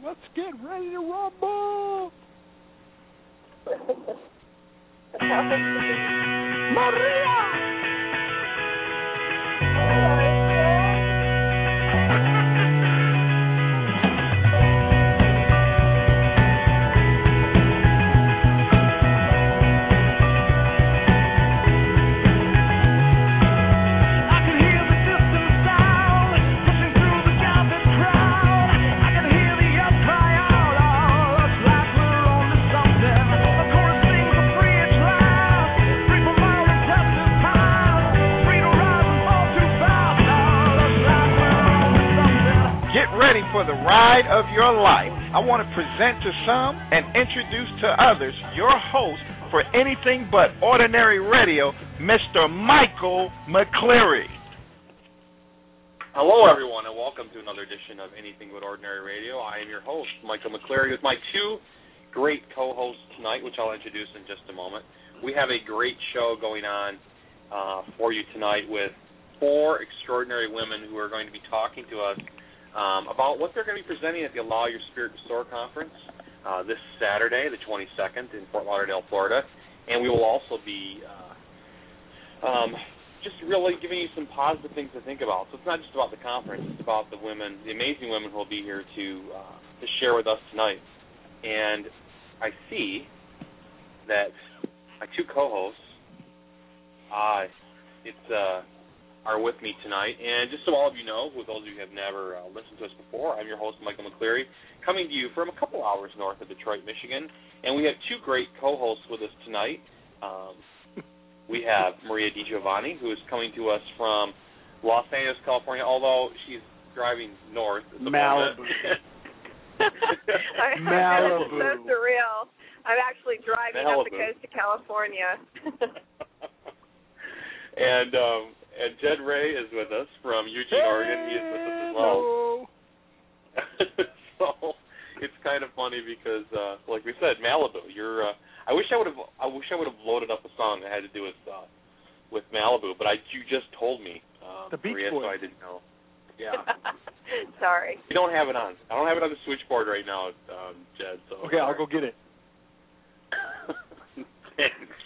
Let's get ready to rumble. Maria! For the ride of your life, I want to present to some and introduce to others your host for Anything But Ordinary Radio, Mr. Michael McCleary. Hello, everyone, and welcome to another edition of Anything But Ordinary Radio. I am your host, Michael McCleary, with my two great co-hosts tonight, which I'll introduce in just a moment. We have a great show going on for you tonight with four extraordinary women who are going to be talking to us about what they're going to be presenting at the Allow Your Spirit to Soar Conference this Saturday, the 22nd, in Fort Lauderdale, Florida. And we will also be just really giving you some positive things to think about. So it's not just about the conference, it's about the women, the amazing women who will be here to share with us tonight. And I see that my two co-hosts are with me tonight. And just so all of you know, with those of you who have never listened to us before, I'm your host, Michael McCleary, coming to you from a couple hours north of Detroit, Michigan. And we have two great co-hosts with us tonight. We have Maria DiGiovanni, who is coming to us from Los Angeles, California, although she's driving north at the Malibu. moment. Malibu. It's so surreal. I'm actually driving up the coast of California. And Jed Ray is with us from Eugene, Oregon. He is with us as well. So it's kind of funny because, like we said, Malibu. I wish I would have loaded up a song that had to do with Malibu, but you just told me, the Beach Maria, Boys. so I didn't know. Yeah. Sorry. You don't have it on. I don't have it on the switchboard right now, Jed. So okay, I'll go get it. Thanks.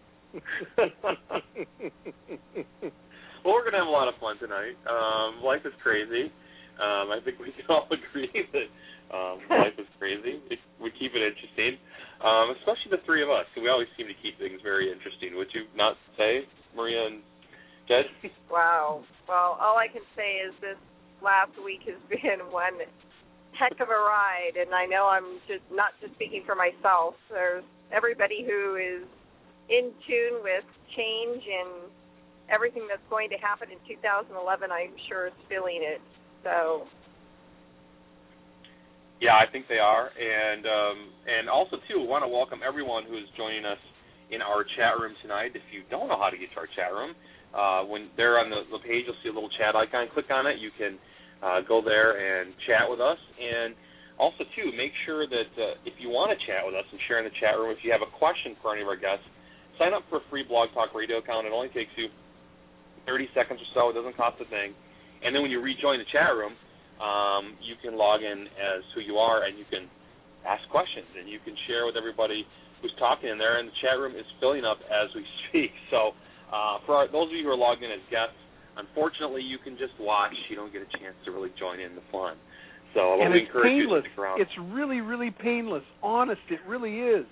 Well, we're going to have a lot of fun tonight. Life is crazy. I think we can all agree that life is crazy. We keep it interesting, especially the three of us. We always seem to keep things very interesting. Would you not say, Maria and Jed? Wow. Well, all I can say is this last week has been one heck of a ride, and I know I'm just not just speaking for myself. There's everybody who is in tune with change and everything that's going to happen in 2011, I'm sure, is feeling it. So, yeah, I think they are, and also too, we want to welcome everyone who is joining us in our chat room tonight. If you don't know how to get to our chat room, when they're on the page, you'll see a little chat icon. Click on it. You can go there and chat with us. And also too, make sure that if you want to chat with us and share in the chat room, if you have a question for any of our guests, sign up for a free Blog Talk Radio account. It only takes you 30 seconds or so. It doesn't cost a thing. And then when you rejoin the chat room, you can log in as who you are, and you can ask questions, and you can share with everybody who's talking in there, and the chat room is filling up as we speak. So for those of you who are logged in as guests, unfortunately, you can just watch. You don't get a chance to really join in the fun. So and we it's encourage painless. you to stick around. It's really, really painless. Honest, it really is.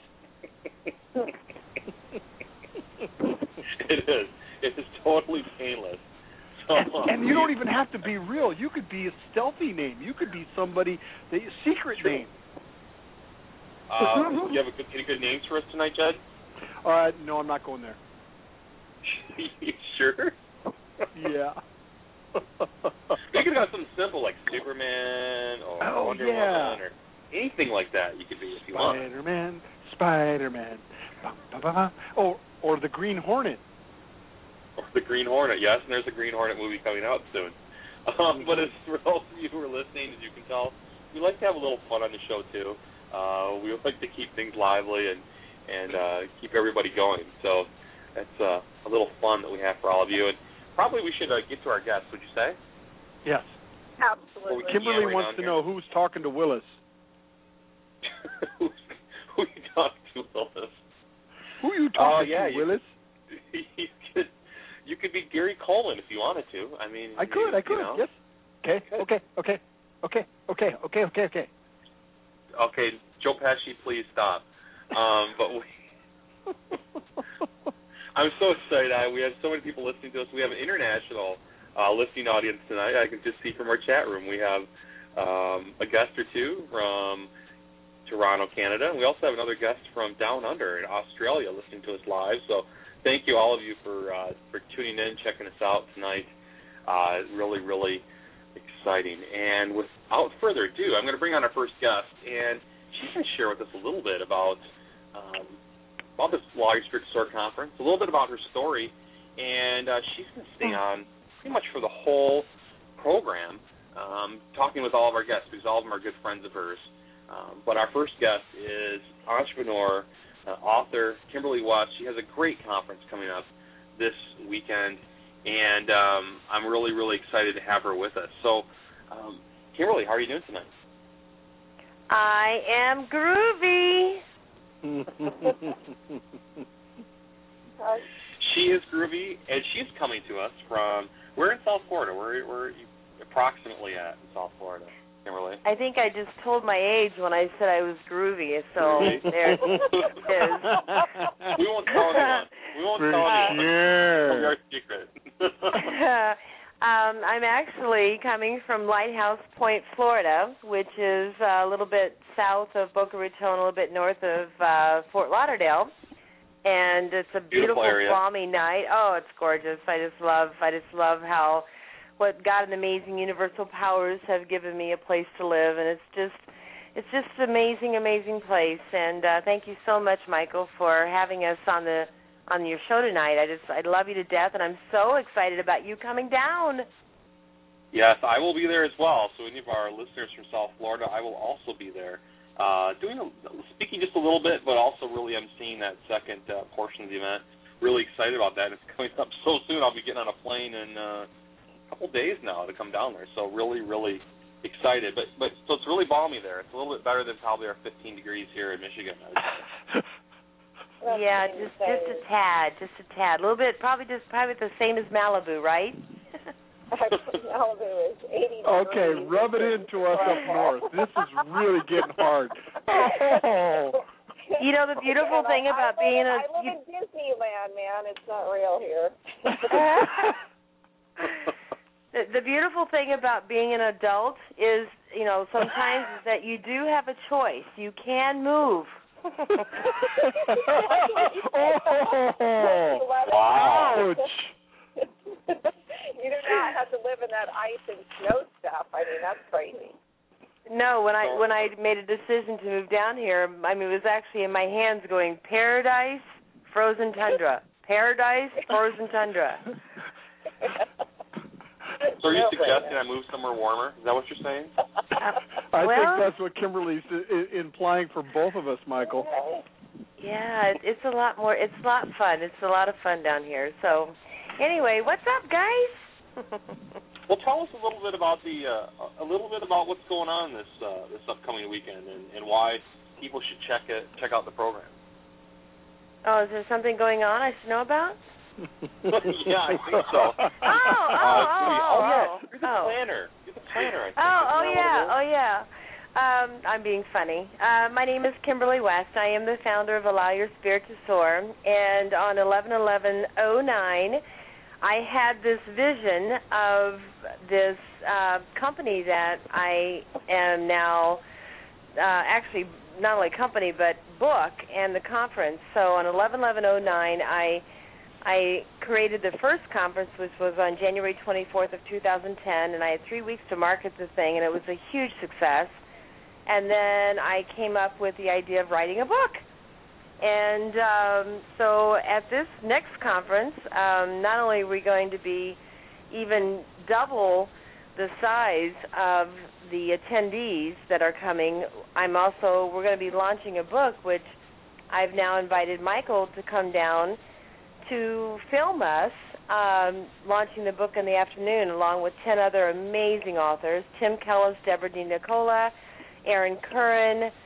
It is. It is totally painless. So, and you don't even have to be real. You could be a stealthy name. You could be somebody, the secret name. Do you have any good names for us tonight, Jed? No, I'm not going there. You sure? Yeah. You could have something simple like Superman or Wonder Woman or anything like that. You could be if you want. Spider-Man. Or the Green Hornet. Or the Green Hornet, yes, and there's a Green Hornet movie coming out soon. But as for those of you who are listening, as you can tell, we like to have a little fun on the show too. We like to keep things lively and keep everybody going. So that's a little fun that we have for all of you. And probably we should get to our guests, would you say? Yes. Absolutely. Kimberly wants to know who's talking to Willis. Who are you talking to, Willis? Who are you talking to, Willis? You could be Gary Coleman if you wanted to. I mean, I could. You know. Yes. Okay. Okay, Joe Pesci, please stop. I'm so excited. We have so many people listening to us. We have an international listening audience tonight. I can just see from our chat room. We have a guest or two from Toronto, Canada. And we also have another guest from down under in Australia listening to us live. So thank you, all of you, for tuning in, checking us out tonight. Really, really exciting. And without further ado, I'm going to bring on our first guest, and she's going to share with us a little bit about this Lawyers Strict Sword Conference, a little bit about her story, and she's going to stay on pretty much for the whole program, talking with all of our guests, because all of them are good friends of hers. But our first guest is entrepreneur, author Kimberly West. She has a great conference coming up this weekend, and I'm really, really excited to have her with us. So, Kimberly, how are you doing tonight? I am groovy. She is groovy, and she's coming to us from, we're in South Florida. Where are you approximately at in South Florida, Kimberly? I think I just told my age when I said I was groovy, so there it is. We won't tell anyone. We won't tell anyone. Sure. It's our secret. I'm actually coming from Lighthouse Point, Florida, which is a little bit south of Boca Raton, a little bit north of Fort Lauderdale, and it's a beautiful balmy night. Oh, it's gorgeous. I just love how what God and amazing universal powers have given me a place to live, and it's just an amazing place. And thank you so much, Michael, for having us on your show tonight. I love you to death, and I'm so excited about you coming down. Yes, I will be there as well. So any of our listeners from South Florida, I will also be there, speaking just a little bit, but also really emceeing that second portion of the event. Really excited about that. It's coming up so soon. I'll be getting on a plane in a couple days now to come down there. So really, really excited. But so it's really balmy there. It's a little bit better than probably our 15 degrees here in Michigan. Yeah, just a tad. A little bit, probably the same as Malibu, right? Malibu is 80 degrees. Okay, rub it into us up north. This is really getting hard. Oh. You know, the beautiful thing about being I live in Disneyland, man. It's not real here. The beautiful thing about being an adult is, you know, sometimes is that you do have a choice. You can move. Oh, ouch. You do not have to live in that ice and snow stuff. I mean, that's crazy. No, when I made a decision to move down here, I mean, it was actually in my hands going paradise, frozen tundra. Paradise, frozen tundra. So are you suggesting I move somewhere warmer? Is that what you're saying? I think that's what Kimberly's implying for both of us, Michael. Yeah, it's a lot more. It's a lot of fun. It's a lot of fun down here. So, anyway, what's up, guys? Well, tell us a little bit about what's going on this upcoming weekend and why people should check out the program. Oh, is there something going on I should know about? Yeah, I think so. You're the planner. You're the planner, I think. Oh, yeah. I'm being funny. My name is Kimberly West. I am the founder of Allow Your Spirit to Soar. And on 11/11/09, I had this vision of this company that I am now actually not only company but book and the conference. So on 11/11/09, I created the first conference, which was on January 24th of 2010, and I had 3 weeks to market the thing, and it was a huge success. And then I came up with the idea of writing a book. And so at this next conference, not only are we going to be even double the size of the attendees that are coming, we're going to be launching a book, which I've now invited Michael to come down to film us, launching the book in the afternoon, along with 10 other amazing authors, Tim Kellis, Deborah D. Nicola, Aaron Curran,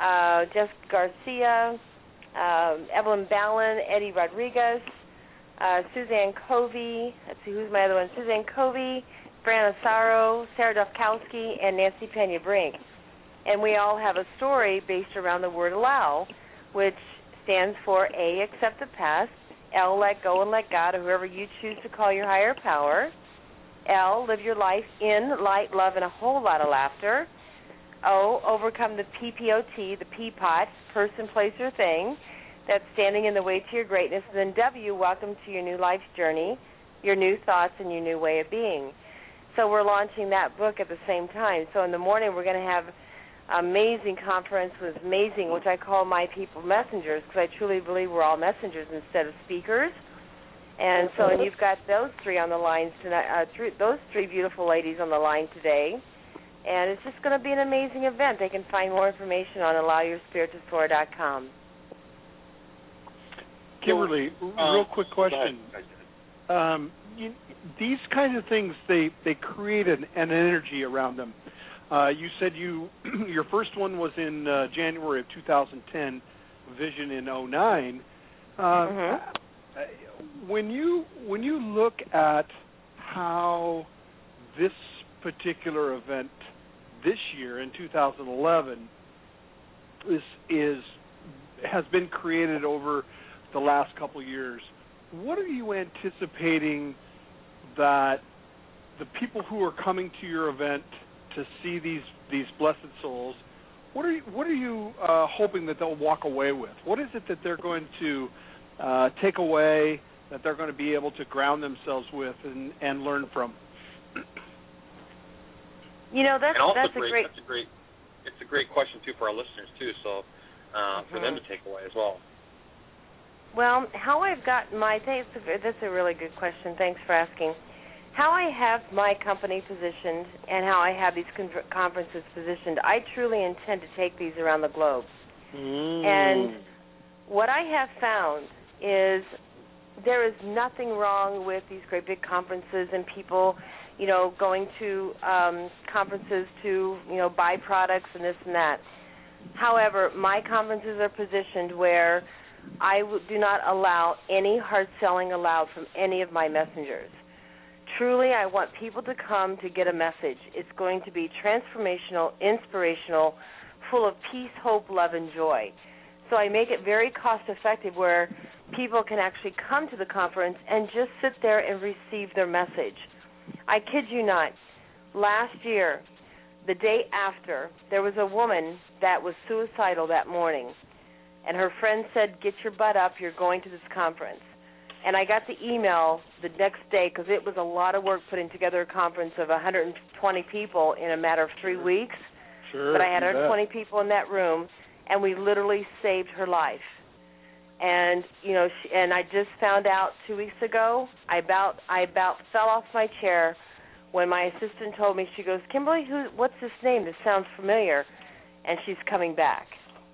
Jessica Garcia, Evelyn Ballin, Eddie Rodriguez, Suzanne Covey. Let's see, who's my other one? Suzanne Covey, Fran Asaro, Sarah Dufkowski, and Nancy Pena Brink. And we all have a story based around the word allow, which stands for A, accept the past, L, let go and let God, or whoever you choose to call your higher power. L, live your life in light, love, and a whole lot of laughter. O, overcome the PPOT, the P-pot, person, place, or thing that's standing in the way to your greatness. And then W, welcome to your new life's journey, your new thoughts, and your new way of being. So we're launching that book at the same time. So in the morning we're going to have an amazing conference with amazing, which I call my people messengers, because I truly believe we're all messengers instead of speakers. And so you've got those three on the line tonight, those three beautiful ladies on the line today. And it's just going to be an amazing event. They can find more information on allowyourspirittosoar.com. Kimberly, real quick question. These kinds of things, they create an energy around them. You said your first one was in January of 2010, Vision in 2009. When you look at how this particular event this year in 2011 has been created over the last couple of years, what are you anticipating that the people who are coming to your event to see these blessed souls, what are you hoping that they'll walk away with? What is it that they're going to take away, that they're going to be able to ground themselves with and learn from? You know, that's a great question too for our listeners too. So for them to take away as well. Well, how I've got that's a really good question. Thanks for asking. How I have my company positioned and how I have these conferences positioned, I truly intend to take these around the globe. And what I have found is there is nothing wrong with these great big conferences and people, you know, going to conferences to, you know, buy products and this and that. However, my conferences are positioned where I do not allow any hard selling allowed from any of my messengers. Truly, I want people to come to get a message. It's going to be transformational, inspirational, full of peace, hope, love, and joy. So I make it very cost-effective where people can actually come to the conference and just sit there and receive their message. I kid you not. Last year, the day after, there was a woman that was suicidal that morning, and her friend said, get your butt up, you're going to this conference. And I got the email the next day because it was a lot of work putting together a conference of 120 people in a matter of 3 weeks. Sure, but I had 120 people in that room, and we literally saved her life. And, you know, and I just found out 2 weeks ago, I about fell off my chair when my assistant told me, she goes, Kimberly, what's this name? This sounds familiar. And she's coming back.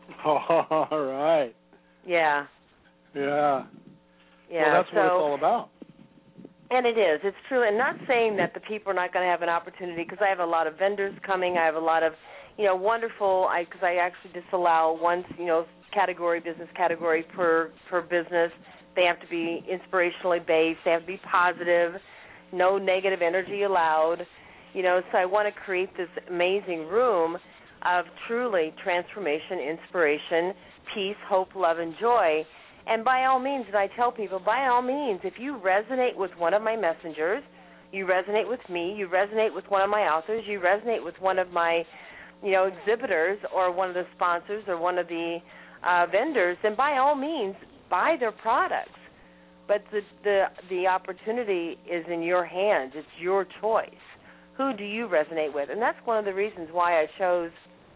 All right. Yeah. Yeah. Yeah. Well, that's what it's all about. And it is. It's true. And not saying that the people are not going to have an opportunity, because I have a lot of vendors coming. I have a lot of, you know, wonderful, because I actually just allow one, you know, business category per business. They have to be inspirationally based. They have to be positive. No negative energy allowed. You know, so I want to create this amazing room of truly transformation, inspiration, peace, hope, love, and joy. And by all means, and I tell people, by all means, if you resonate with one of my messengers, you resonate with me, you resonate with one of my authors, you resonate with one of my, you know, exhibitors or one of the sponsors or one of the vendors, then by all means, buy their products. But the opportunity is in your hands. It's your choice. Who do you resonate with? And that's one of the reasons why I chose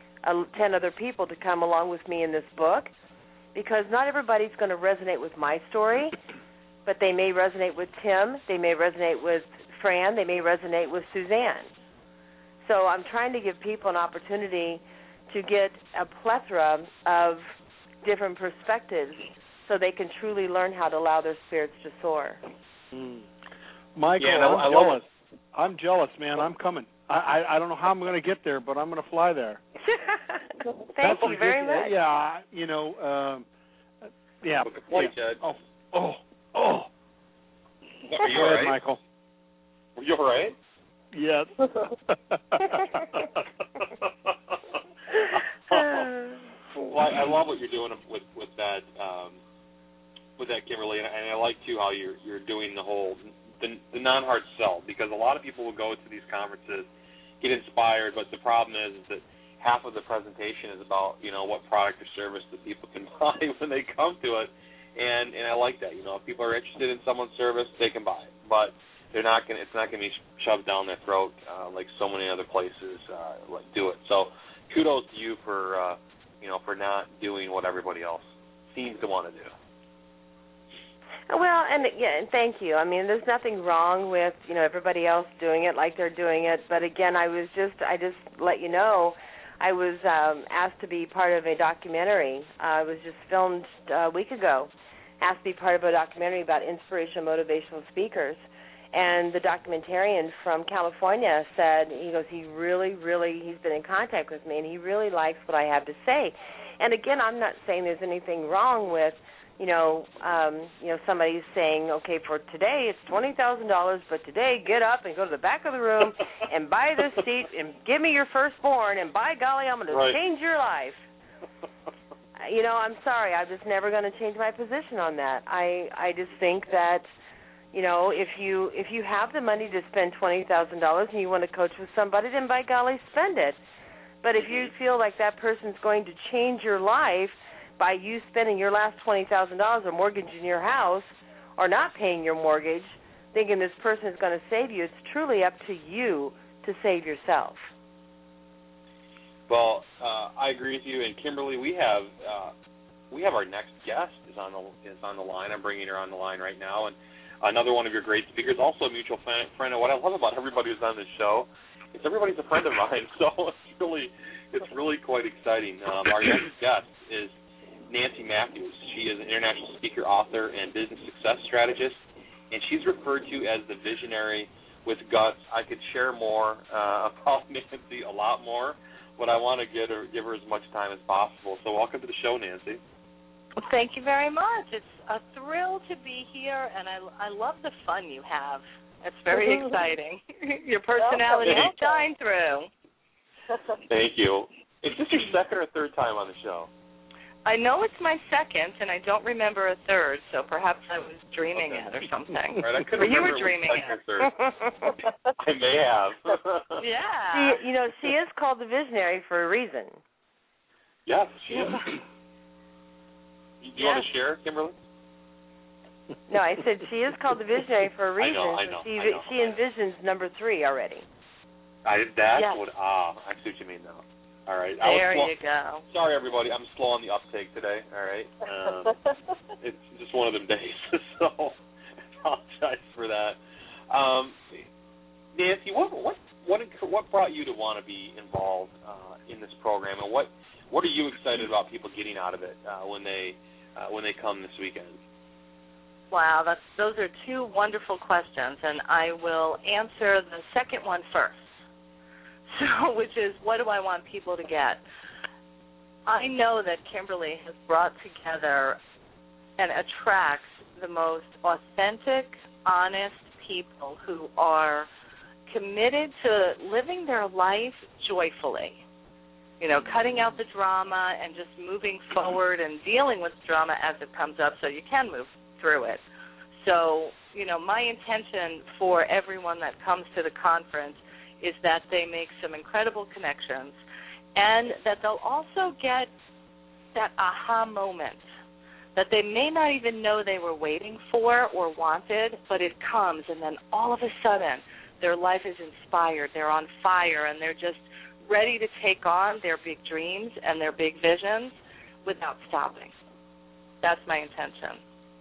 10 other people to come along with me in this book, because not everybody's going to resonate with my story, but they may resonate with Tim, they may resonate with Fran, they may resonate with Suzanne. So I'm trying to give people an opportunity to get a plethora of different perspectives so they can truly learn how to allow their spirits to soar. Michael, yeah, I'm jealous. I'm jealous, man. I'm coming. I don't know how I'm going to get there, but I'm going to fly there. Thank you very much. Yeah, yeah. Book a flight, Jed. Oh. Are you all right, Michael? Are you all right? Yes. Well, I love what you're doing with that, Kimberly, and I like too how you're doing the whole the non-hard sell, because a lot of people will go to these conferences, get inspired, but the problem is that half of the presentation is about what product or service that people can buy when they come to it, and I like that. If people are interested in someone's service, they can buy it, but they're not going. It's not going to be shoved down their throat like so many other places do it. So kudos to you for for not doing what everybody else seems to want to do. Well, and thank you. I mean, there's nothing wrong with everybody else doing it like they're doing it. But again, I just let you know, I was asked to be part of a documentary. I was just filmed a week ago, asked to be part of a documentary about inspirational, motivational speakers. And the documentarian from California said, he goes, he's been in contact with me, and he really likes what I have to say. And again, I'm not saying there's anything wrong with, somebody saying, okay, for today it's $20,000, but today get up and go to the back of the room and buy this seat and give me your firstborn, and by golly, I'm going to change your life. I'm sorry, I'm just never going to change my position on that. I just think that, if you have the money to spend $20,000 and you want to coach with somebody, then by golly, spend it. But if you feel like that person's going to change your life by you spending your last $20,000 or mortgaging your house or not paying your mortgage, thinking this person is going to save you, it's truly up to you to save yourself. Well, I agree with you. And Kimberly, we have our next guest is on the line. I'm bringing her on the line right now, and another one of your great speakers, also a mutual friend. And what I love about everybody who's on this show is everybody's a friend of mine. So it's really quite exciting. Our next guest is Nancy Matthews. She is an international speaker, author, and business success strategist, and she's referred to as the visionary with guts. I could share more about Nancy, a lot more, but I want to give her as much time as possible. So welcome to the show, Nancy. Well, thank you very much. It's a thrill to be here, and I love the fun you have. It's very exciting. Your personality will shine through. Thank you. Is this your second or third time on the show? I know it's my second, and I don't remember a third, so perhaps I was dreaming it or something. Right, I couldn't or you remember were dreaming it. I may have. Yeah. She is called the visionary for a reason. Yes, she is. Do you want to share, Kimberly? No, I said she is called the visionary for a reason. I know. She envisions number 3 already. I see what you mean now. All right. There you go. Sorry, everybody. I'm slow on the uptake today. All right. It's just one of them days, so apologize for that. Nancy, what brought you to want to be involved in this program, and what are you excited about people getting out of it when they come this weekend? Wow, those are two wonderful questions, and I will answer the second one first. So, which is, what do I want people to get? I know that Kimberly has brought together and attracts the most authentic, honest people who are committed to living their life joyfully. Cutting out the drama and just moving forward and dealing with drama as it comes up so you can move through it. So, my intention for everyone that comes to the conference is that they make some incredible connections and that they'll also get that aha moment that they may not even know they were waiting for or wanted, but it comes, and then all of a sudden their life is inspired, they're on fire, and they're just ready to take on their big dreams and their big visions without stopping. That's my intention.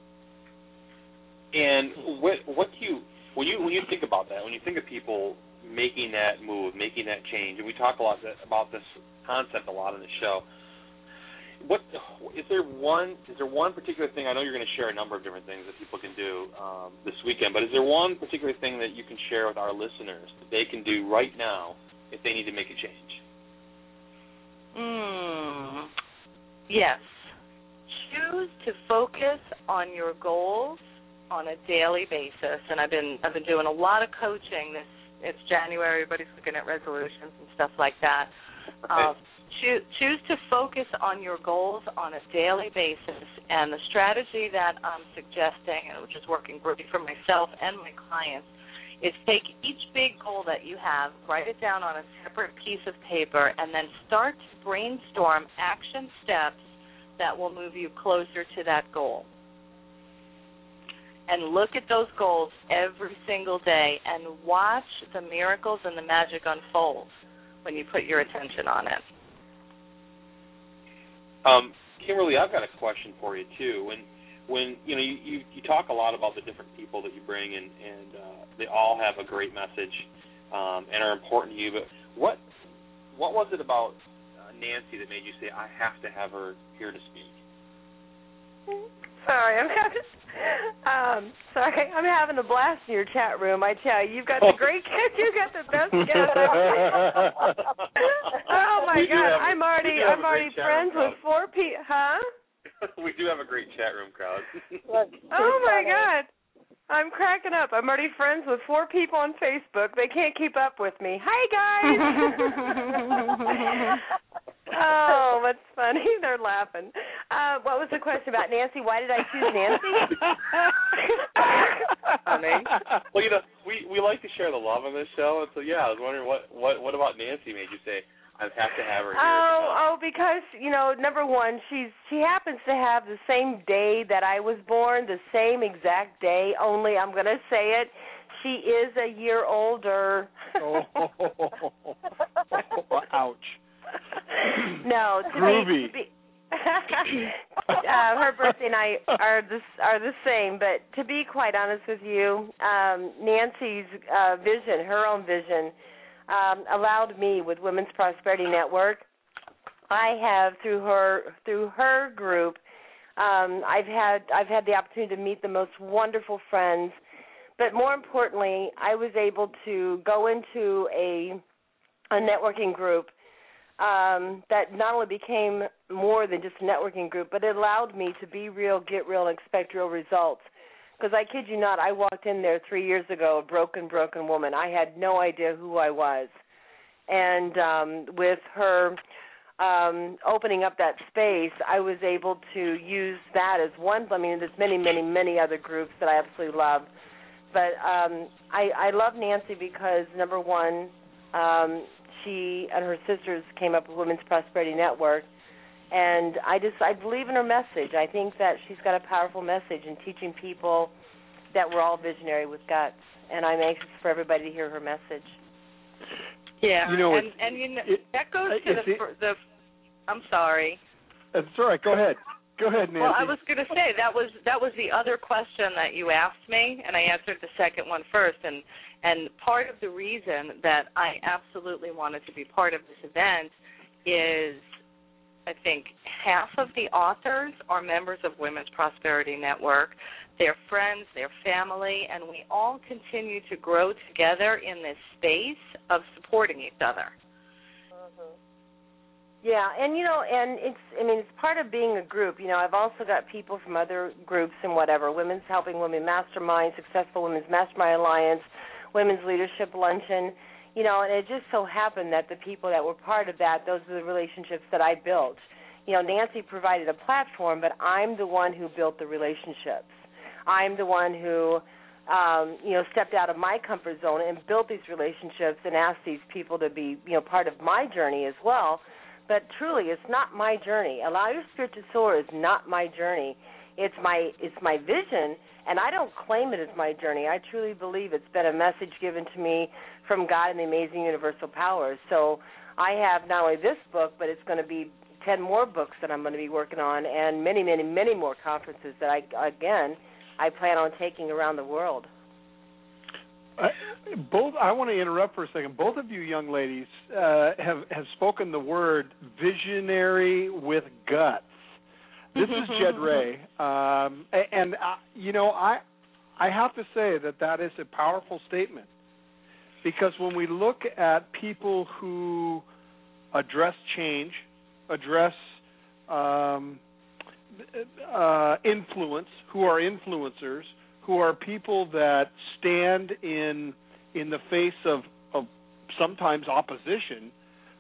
And when you think about that, when you think of people making that move, making that change, and we talk a lot about this concept a lot on the show, what is there one particular thing? I know you're going to share a number of different things that people can do this weekend, but is there one particular thing that you can share with our listeners that they can do right now if they need to make a change? Yes. Choose to focus on your goals on a daily basis, and I've been doing a lot of coaching. It's January. Everybody's looking at resolutions and stuff like that. Choose to focus on your goals on a daily basis, and the strategy that I'm suggesting, which is working great for myself and my clients, is take each big goal that you have, write it down on a separate piece of paper, and then start to brainstorm action steps that will move you closer to that goal. And look at those goals every single day and watch the miracles and the magic unfold when you put your attention on it. Kimberly, I've got a question for you too. When you know you talk a lot about the different people that you bring, and they all have a great message and are important to you. But what was it about Nancy that made you say, I have to have her here to speak? Sorry, I'm having a blast in your chat room. I tell you, you've got the great kids. You've got the best guests. Oh my God, I'm already friends with 4 people. Huh? We do have a great chat room crowd. Oh my God, I'm cracking up. I'm already friends with 4 people on Facebook. They can't keep up with me. Hi guys. Oh, that's funny. They're laughing. What was the question about Nancy? Why did I choose Nancy? Well, we like to share the love on this show, and so I was wondering what about Nancy made you say I have to have her here? Because number one, she happens to have the same day that I was born, the same exact day. Only I'm going to say it. She is a year older. Ouch. No, Groovy. Her birthday and I are the same. But to be quite honest with you, Nancy's vision, her own vision, allowed me with Women's Prosperity Network. I have through her group, I've had the opportunity to meet the most wonderful friends. But more importantly, I was able to go into a networking group that not only became more than just a networking group, but it allowed me to be real, get real, and expect real results. Because I kid you not, I walked in there 3 years ago, a broken woman. I had no idea who I was. And with her opening up that space, I was able to use that as one. I mean, there's many, many, many other groups that I absolutely love. But I love Nancy because, number one, she and her sisters came up with Women's Prosperity Network, and I believe in her message. I think that she's got a powerful message in teaching people that we're all visionary with guts, and I'm anxious for everybody to hear her message. Yeah, that goes to the. I'm sorry. That's all right. Go ahead. Go ahead, Nancy. Well, I was going to say that was the other question that you asked me, and I answered the second one first. And part of the reason that I absolutely wanted to be part of this event is I think half of the authors are members of Women's Prosperity Network. They're friends, they're family, and we all continue to grow together in this space of supporting each other. Yeah, and it's part of being a group. I've also got people from other groups and whatever, Women's Helping Women Mastermind, Successful Women's Mastermind Alliance, Women's Leadership Luncheon, and it just so happened that the people that were part of that, those are the relationships that I built. Nancy provided a platform, but I'm the one who built the relationships. I'm the one who, stepped out of my comfort zone and built these relationships and asked these people to be, part of my journey as well. But truly, it's not my journey. Allow Your Spirit to Soar is not my journey. It's my vision, and I don't claim it as my journey. I truly believe it's been a message given to me from God and the amazing universal powers. So I have not only this book, but it's going to be 10 more books that I'm going to be working on, and many, many, many more conferences that I plan on taking around the world. I want to interrupt for a second. Both of you young ladies have spoken the word visionary with guts. This is Jed Ray, and I have to say that is a powerful statement, because when we look at people who address change, address influence, who are influencers, who are people that stand in the face of sometimes opposition,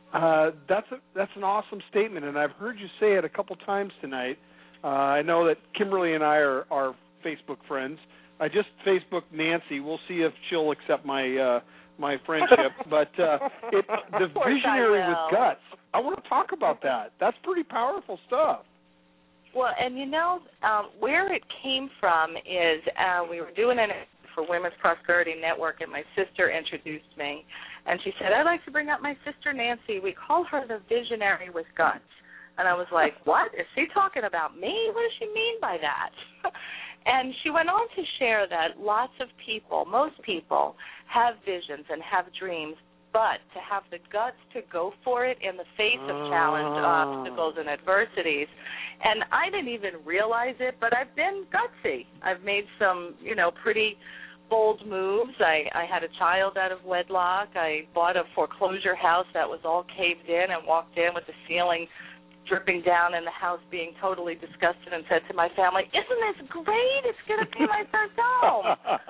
that's an awesome statement, and I've heard you say it a couple times tonight. I know that Kimberly and I are Facebook friends. I just Facebooked Nancy. We'll see if she'll accept my friendship. But the visionary with guts, I want to talk about that. That's pretty powerful stuff. Well, and where it came from is we were doing an for Women's Prosperity Network, and my sister introduced me, and she said, I'd like to bring up my sister Nancy. We call her the visionary with guts. And I was like, what? Is she talking about me? What does she mean by that? And she went on to share that lots of people, most people, have visions and have dreams, but to have the guts to go for it in the face of challenge, obstacles, and adversities. And I didn't even realize it, but I've been gutsy. I've made some, pretty bold moves. I had a child out of wedlock. I bought a foreclosure house that was all caved in and walked in with the ceiling dripping down and the house being totally disgusted, and said to my family, isn't this great? It's going to be my first home.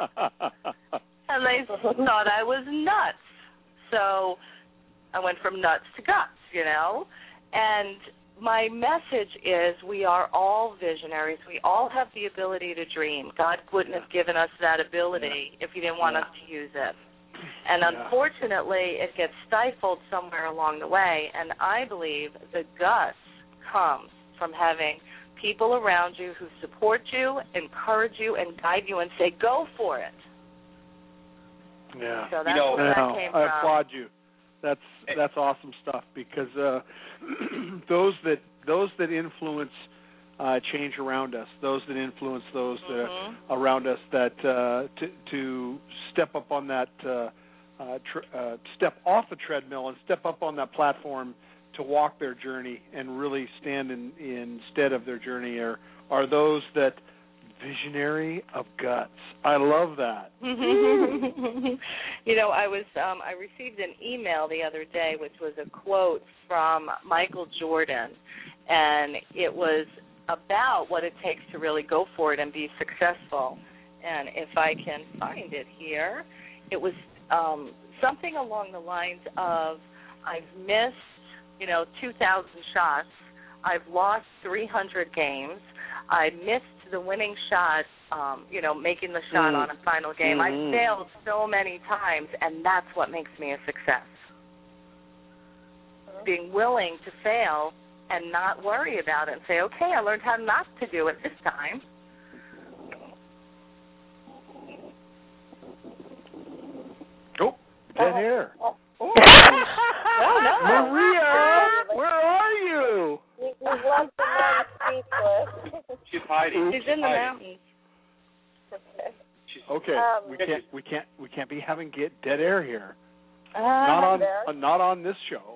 And they thought I was nuts. So I went from nuts to guts, And my message is we are all visionaries. We all have the ability to dream. God wouldn't have given us that ability if he didn't want us to use it. And unfortunately, it gets stifled somewhere along the way. And I believe the guts comes from having people around you who support you, encourage you, and guide you and say, go for it. Yeah. So that's where that came from. I applaud you. That's awesome stuff, because those that influence change around us, those that influence those around us, that to step up on that, step off the treadmill and step up on that platform to walk their journey and really stand instead of their journey are those that visionary of guts. I love that. I received an email the other day which was a quote from Michael Jordan, and it was about what it takes to really go for it and be successful. And if I can find it here, it was something along the lines of, I've missed, 2,000 shots. I've lost 300 games. I missed the winning shot, making the shot on a final game. I failed so many times, and that's what makes me a success. Being willing to fail and not worry about it and say, okay, I learned how not to do it this time. Oh, dead air. Oh. No. Maria, where are you? We've left the man speechless. She's hiding. She's in the mountains. Okay, we can't be having dead air here. Not on this show.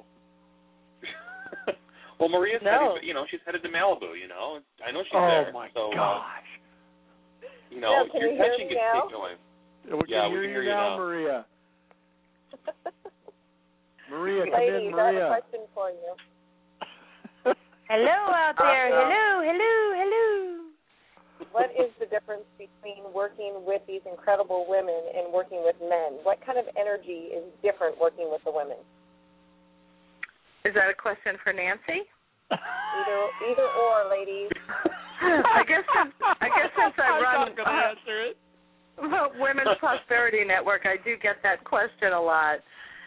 Well, Maria's headed, she's headed to Malibu. I know she's there. Oh my gosh. Can your you hear attention me gets now? taken away. We can hear you now, Maria. Maria, come Ladies, in, Maria. I have a question for you. Hello out there. Hello. What is the difference between working with these incredible women and working with men? What kind of energy is different working with the women? Is that a question for Nancy? Either or, ladies. I guess since I run I'm not going to answer it. Women's Prosperity Network, I do get that question a lot.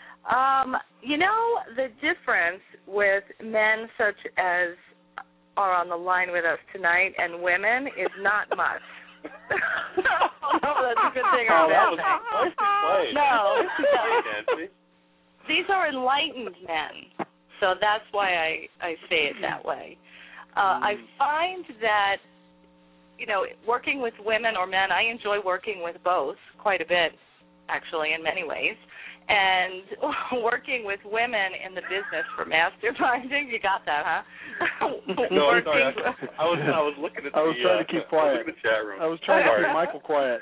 The difference with men such as are on the line with us tonight and women is not much. No, that's a good thing or bad thing. No. These are enlightened men, so that's why I say it that way. I find that, working with women or men, I enjoy working with both quite a bit. actually, in many ways. And working with women in the business for masterminding, you got that, huh? No, sorry. I was looking at. I was trying to keep quiet. I was looking at the chat room. I was trying to keep Michael quiet.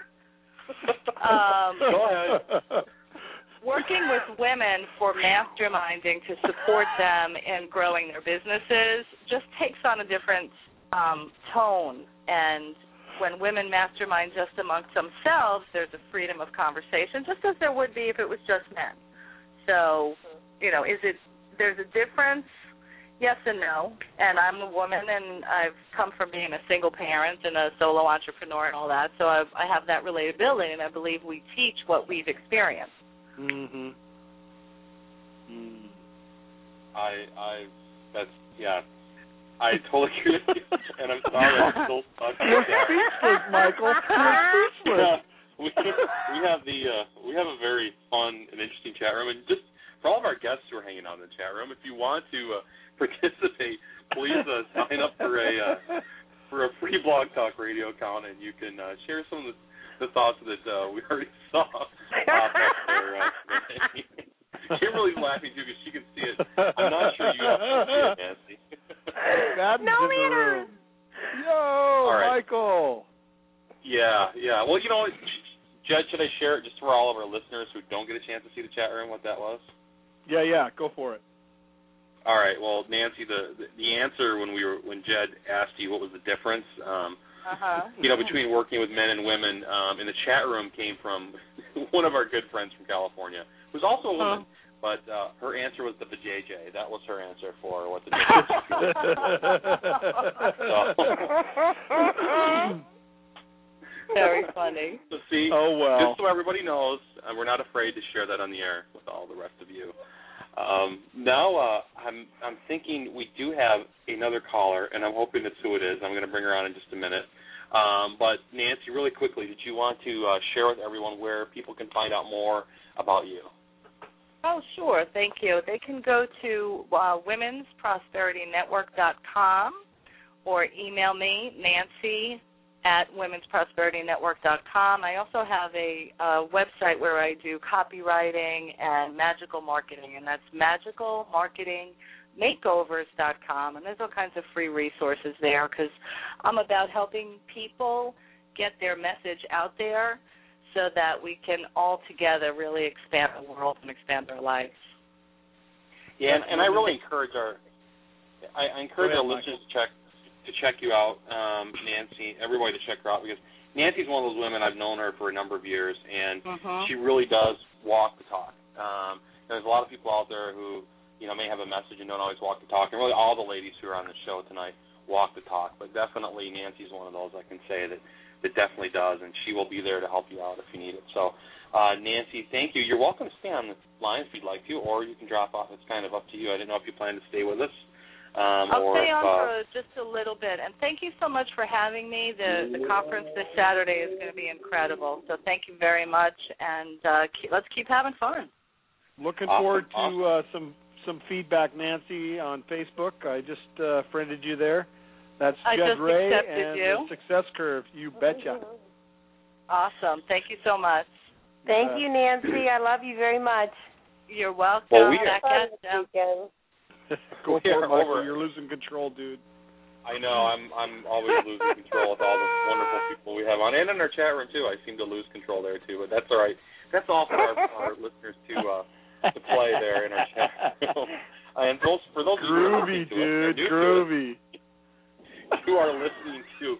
Go ahead. Working with women for masterminding to support them in growing their businesses just takes on a different tone. And when women mastermind just amongst themselves, there's a freedom of conversation, just as there would be if it was just men. So, there's a difference? Yes and no. And I'm a woman, and I've come from being a single parent and a solo entrepreneur and all that, so I have that relatability, and I believe we teach what we've experienced. Mm-hmm. I totally agree with you, and I'm sorry I'm still stuck. You're speechless, Michael. You're speechless. Yeah, we have a very fun and interesting chat room, and just for all of our guests who are hanging out in the chat room, if you want to participate, please sign up for a free Blog Talk Radio account, and you can share some of the thoughts that we already saw there. Kimberly's laughing too because she can see it. I'm not sure you have to see it, Nancy. No manners. Yo, right. Michael. Yeah. Well, Jed, should I share it just for all of our listeners who don't get a chance to see the chat room what that was? Yeah, go for it. All right. Well, Nancy, the answer when Jed asked you what was the difference, between working with men and women in the chat room came from one of our good friends from California, who's also a woman, but her answer was the vajayjay. That was her answer for what the difference was. Very funny. So see, just so everybody knows, we're not afraid to share that on the air with all the rest of you. Now I'm thinking we do have another caller, and I'm hoping that's who it is. I'm going to bring her on in just a minute. But Nancy, really quickly, did you want to share with everyone where people can find out more about you? Oh, sure. Thank you. They can go to womensprosperitynetwork.com or email me, Nancy@womensprosperitynetwork.com. I also have a website where I do copywriting and magical marketing, and that's magicalmarketingmakeovers.com. And there's all kinds of free resources there because I'm about helping people get their message out there so that we can all together really expand the world and expand our lives. Yeah, and I really encourage our listeners to check you out, Nancy, everybody to check her out, because Nancy's one of those women, I've known her for a number of years, and she really does walk the talk. There's a lot of people out there who, may have a message and don't always walk the talk, and really all the ladies who are on the show tonight walk the talk, but definitely Nancy's one of those I can say that definitely does, and she will be there to help you out if you need it. So, Nancy, thank you. You're welcome to stay on the line if you'd like to, or you can drop off. It's kind of up to you. I didn't know if you plan to stay with us. I'll stay on for just a little bit, and thank you so much for having me. The conference this Saturday is going to be incredible, so thank you very much, and let's keep having fun. Looking forward to some feedback, Nancy, on Facebook. I just friended you there. That's Jed Ray and the Success Curve. You betcha. Awesome. Thank you so much. Thank you, Nancy. I love you very much. You're welcome. Well, Go for it, Michael. You're losing control, dude. I know. I'm always losing control with all the wonderful people we have on, and in our chat room too. I seem to lose control there too, but that's all right. That's all for our listeners to play there in our chat room. And for those groovy, of you dude, groovy. Who are listening to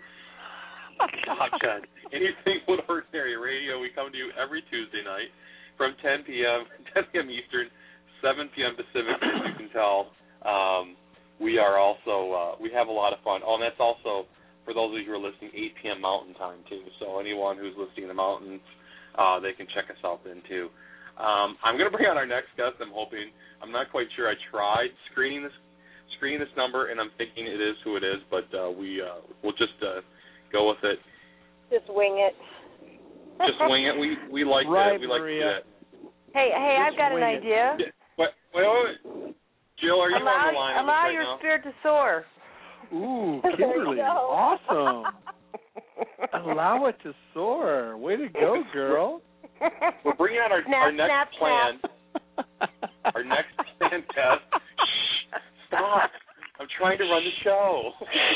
Anything But Ordinary Radio, we come to you every Tuesday night from 10 p.m. Eastern, 7 p.m. Pacific, as you can tell. We are also, we have a lot of fun. Oh, and that's also, for those of you who are listening, 8 p.m. Mountain Time, too. So anyone who's listening in the mountains, they can check us out then, too. I'm going to bring on our next guest, I'm hoping. I'm not quite sure. I tried screening this number, and I'm thinking it is who it is, but we'll just go with it. Just wing it. Just wing it. We like that. We like to do that. Hey, I've got an idea. Wait. Jill, are you on the line? Allow your spirit to soar. Ooh, Kimberly, awesome. Allow it to soar. Way to go, girl. We're bringing out our next plan. Our next plan test. Shh, stop. I'm trying to run the show.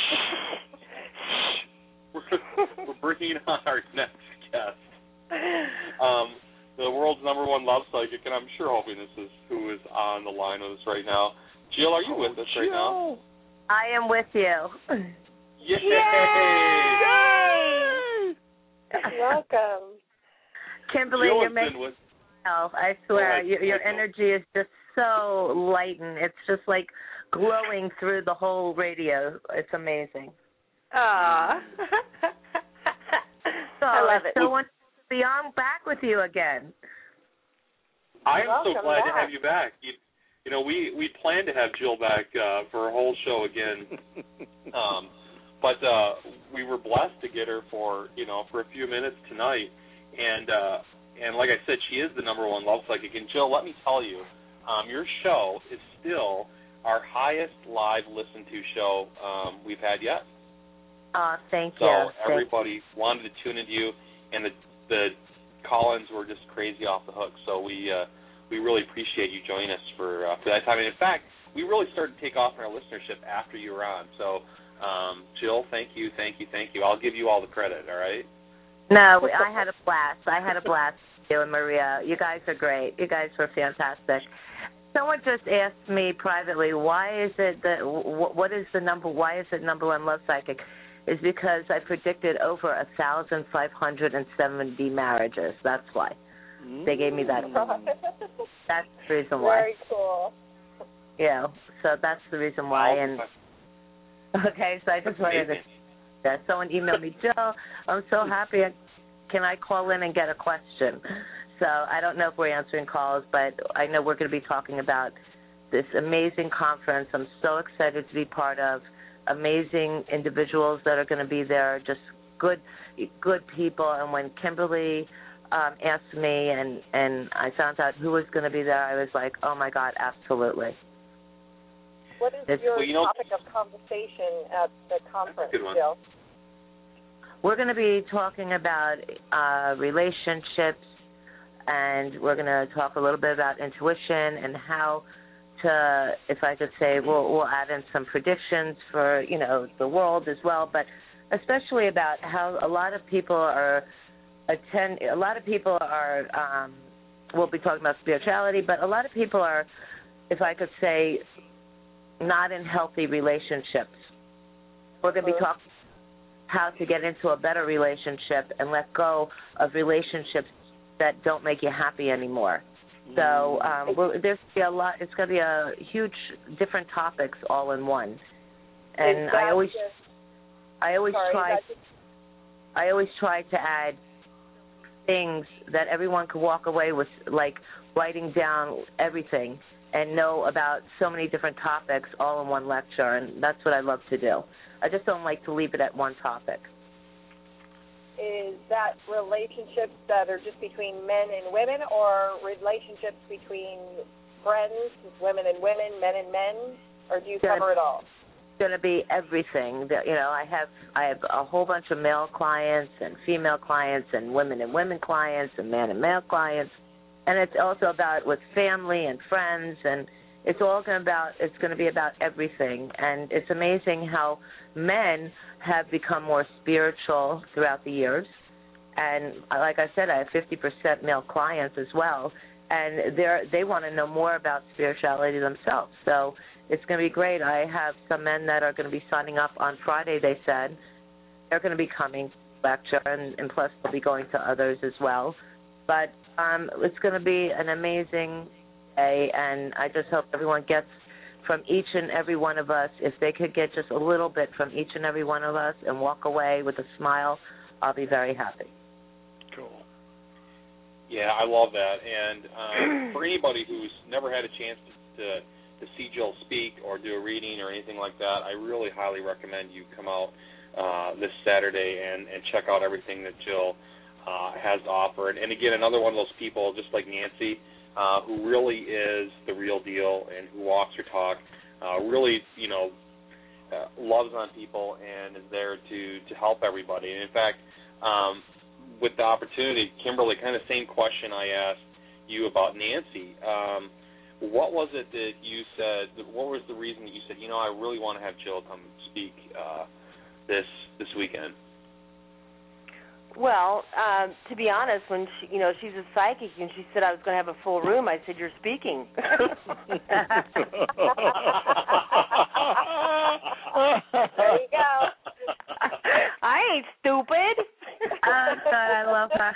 We're bringing on our next guest. The world's #1 love psychic, and I'm sure hoping this is who is on the line with us right now. Jill, are you with us right now? I am with you. Yay! Welcome. Kimberly, Jill you're making me laugh. I swear, your energy is just so light, and it's just like glowing through the whole radio. It's amazing. Aww. So I love it. So I want to be on back with you again. I am so glad to back. have you back. You know, we planned to have Jill back for a whole show again, but we were blessed to get her for a few minutes tonight. And like I said, she is the #1 love psychic. And Jill, let me tell you, your show is still our highest live listened to show we've had yet. Thank you. So everybody wanted to tune into you, and the call-ins were just crazy off the hook. So we really appreciate you joining us for that time. And in fact, we really started to take off in our listenership after you were on. So Jill, thank you. I'll give you all the credit. All right. No, I had a blast. You and Maria. You guys are great. You guys were fantastic. Someone just asked me privately, why is it that what is the number? Why is it #1 love psychic? Is because I predicted over 1,570 marriages. That's why they gave me that. That's the reason why. Very cool. Yeah, so that's the reason why. And okay, so I just wanted to. Someone emailed me, Jill, I'm so happy. Can I call in and get a question? So I don't know if we're answering calls, but I know we're going to be talking about this amazing conference. I'm so excited to be part of. Amazing individuals that are going to be there, just good people. And when Kimberly asked me and I found out who was going to be there, I was like, oh, my God, absolutely. What is your topic of conversation at the conference, Jill? We're going to be talking about relationships, and we're going to talk a little bit about intuition and how to, if I could say, we'll add in some predictions for, the world as well, but especially about how a lot of people we'll be talking about spirituality, but a lot of people are, if I could say, not in healthy relationships. We're going to be talking how to get into a better relationship and let go of relationships that don't make you happy anymore. So there's going to be a lot. It's going to be a huge different topics all in one. And I always try to add things that everyone can walk away with, like writing down everything and know about so many different topics all in one lecture, and that's what I love to do. I just don't like to leave it at one topic. Is that relationships that are just between men and women, or relationships between friends, women and women, men and men, or do you cover it all? It's going to be everything. I have a whole bunch of male clients and female clients and women clients and man and male clients. And it's also about with family and friends, and it's going to be about everything. And it's amazing how men have become more spiritual throughout the years. And like I said, I have 50% male clients as well, and they want to know more about spirituality themselves. So it's going to be great. I have some men that are going to be signing up on Friday, they said. They're going to be coming to lecture, and plus they'll be going to others as well. But it's going to be an amazing day, and I just hope everyone gets from each and every one of us. If they could get just a little bit from each and every one of us and walk away with a smile, I'll be very happy. Cool. Yeah, I love that. And for anybody who's never had a chance to see Jill speak or do a reading or anything like that, I really highly recommend you come out this Saturday and check out everything that Jill has to offer. And again, another one of those people, just like Nancy, who really is the real deal and who walks her talk, really, loves on people and is there to help everybody. And in fact, with the opportunity, Kimberly, kind of same question I asked you about Nancy. What was it that you said? What was the reason that you said, I really want to have Jill come speak this weekend? Well, to be honest, when she's a psychic, and she said I was going to have a full room, I said, "You're speaking." There you go. I ain't stupid. Oh, God, I love her.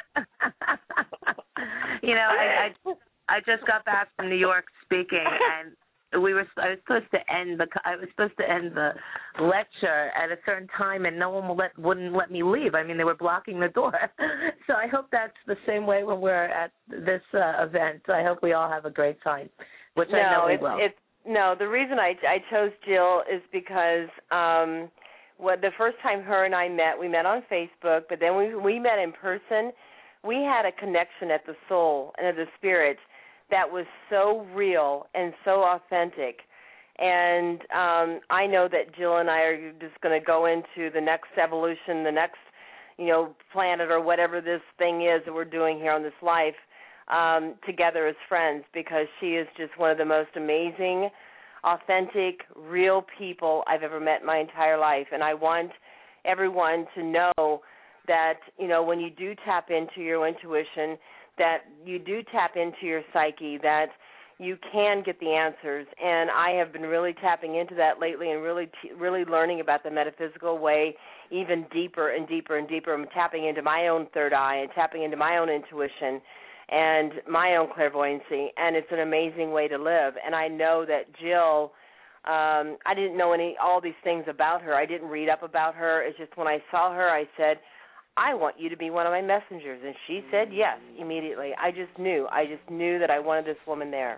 I just got back from New York speaking, and I was supposed to end the lecture at a certain time, and no one wouldn't let me leave. I mean, they were blocking the door. So I hope that's the same way when we're at this event. I hope we all have a great time, which I know we will. No, the reason I chose Jill is because the first time her and I met, we met on Facebook, but then we met in person. We had a connection at the soul and at the spirit that was so real and so authentic. And I know that Jill and I are just going to go into the next evolution, the next, planet or whatever this thing is that we're doing here on this life together as friends, because she is just one of the most amazing, authentic, real people I've ever met in my entire life. And I want everyone to know that, when you do tap into your intuition, that you do tap into your psyche, that you can get the answers. And I have been really tapping into that lately and really learning about the metaphysical way even deeper and deeper and deeper. I'm tapping into my own third eye and tapping into my own intuition and my own clairvoyancy, and it's an amazing way to live. And I know that Jill, I didn't know all these things about her. I didn't read up about her. It's just when I saw her, I said, I want you to be one of my messengers. And she said yes immediately. I just knew that I wanted this woman there.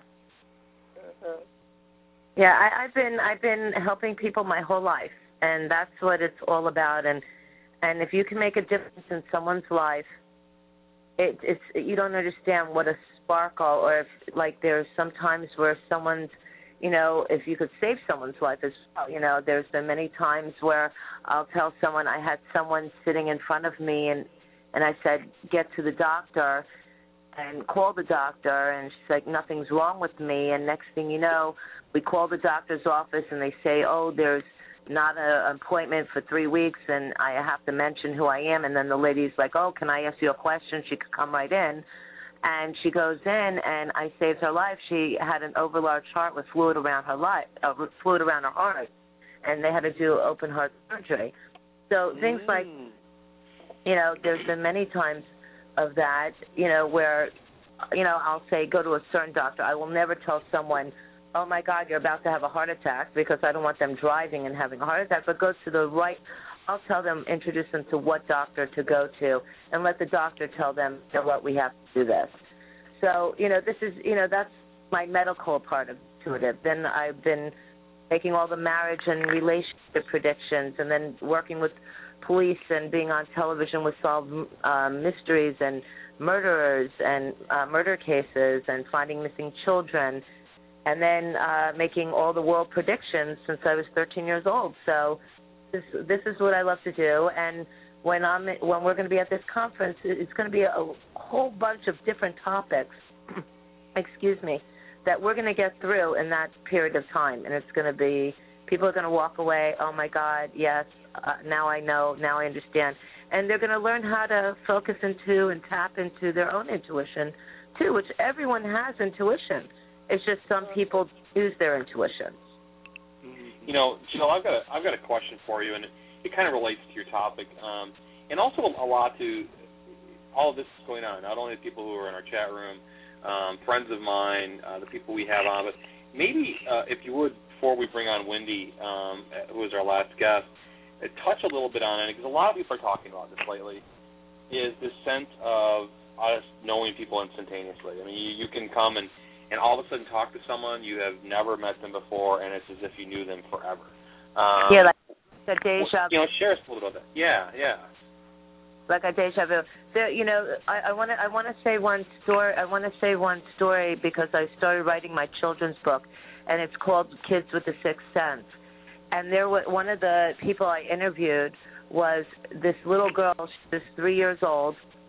Yeah, I've been helping people my whole life, and that's what it's all about. And if you can make a difference in someone's life, it's you don't understand what a sparkle, or if, there's sometimes where someone's, if you could save someone's life as well. There's been many times where I'll tell someone, I had someone sitting in front of me, and I said, get to the doctor, and call the doctor, and she's like, nothing's wrong with me. And next thing you know, we call the doctor's office, and they say, oh, there's not an appointment for 3 weeks, and I have to mention who I am. And then the lady's like, oh, can I ask you a question? She could come right in. And she goes in, and I saved her life. She had an overlarge heart with fluid around her heart, and they had to do open heart surgery. So things like, there's been many times of that, where, I'll say go to a certain doctor. I will never tell someone, oh, my God, you're about to have a heart attack, because I don't want them driving and having a heart attack, but go to the right. I'll tell them, introduce them to what doctor to go to, and let the doctor tell them what we have to do this. So, this is, that's my medical part of intuitive. Then I've been making all the marriage and relationship predictions, and then working with police and being on television with solved mysteries and murderers and murder cases and finding missing children, and then making all the world predictions since I was 13 years old. So this is what I love to do. And when we're going to be at this conference, it's going to be a whole bunch of different topics, that we're going to get through in that period of time. And it's going to be, people are going to walk away, oh, my God, yes, now I know, now I understand. And they're going to learn how to focus into and tap into their own intuition, too, which everyone has intuition. It's just some people use their intuition. Jill, I've got a question for you, and it kind of relates to your topic, and also a lot to all of this is going on. Not only the people who are in our chat room, friends of mine, the people we have on, but maybe if you would, before we bring on Wendy, who is our last guest, touch a little bit on it, because a lot of people are talking about this lately, is this sense of us knowing people instantaneously. I mean, you can come and all of a sudden talk to someone you have never met them before, and it's as if you knew them forever. Like a deja vu. Share us a little bit. Yeah. Like a deja vu. I want to say one story. I want to say one story because I started writing my children's book, and it's called Kids with the Sixth Sense. And one of the people I interviewed was this little girl. She was 3 years old,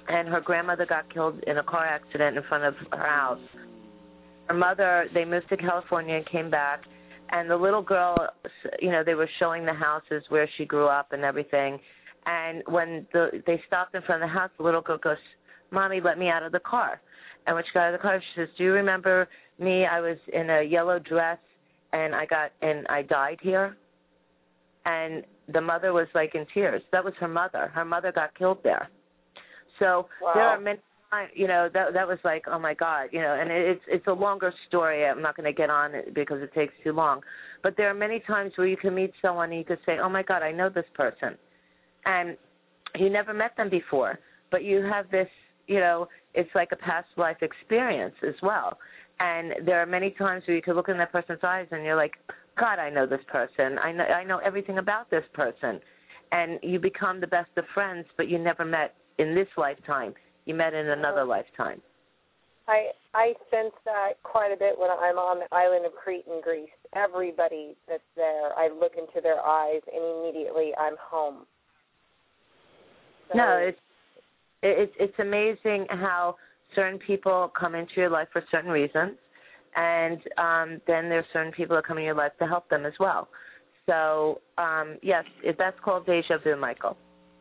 and her grandmother got killed in a car accident in front of her house. Her mother, they moved to California and came back, and the little girl, they were showing the houses where she grew up and everything. And when they stopped in front of the house, the little girl goes, "Mommy, let me out of the car." And when she got out of the car, she says, "Do you remember me? I was in a yellow dress, and I died here." And the mother was like in tears. That was her mother. Her mother got killed there. So wow. There are many times, that was like, oh my God, and it's a longer story. I'm not going to get on it because it takes too long. But there are many times where you can meet someone and you could say, oh my God, I know this person. And you never met them before, but you have this, it's like a past life experience as well. And there are many times where you can look in that person's eyes and you're like, God, I know this person. I know everything about this person. And you become the best of friends, but you never met in this lifetime. You met in another lifetime. I sense that quite a bit when I'm on the island of Crete in Greece. Everybody that's there, I look into their eyes and immediately I'm home. So, no, it's amazing how certain people come into your life for certain reasons, and then there's certain people that come in your life to help them as well. So, yes, that's called deja vu, Michael.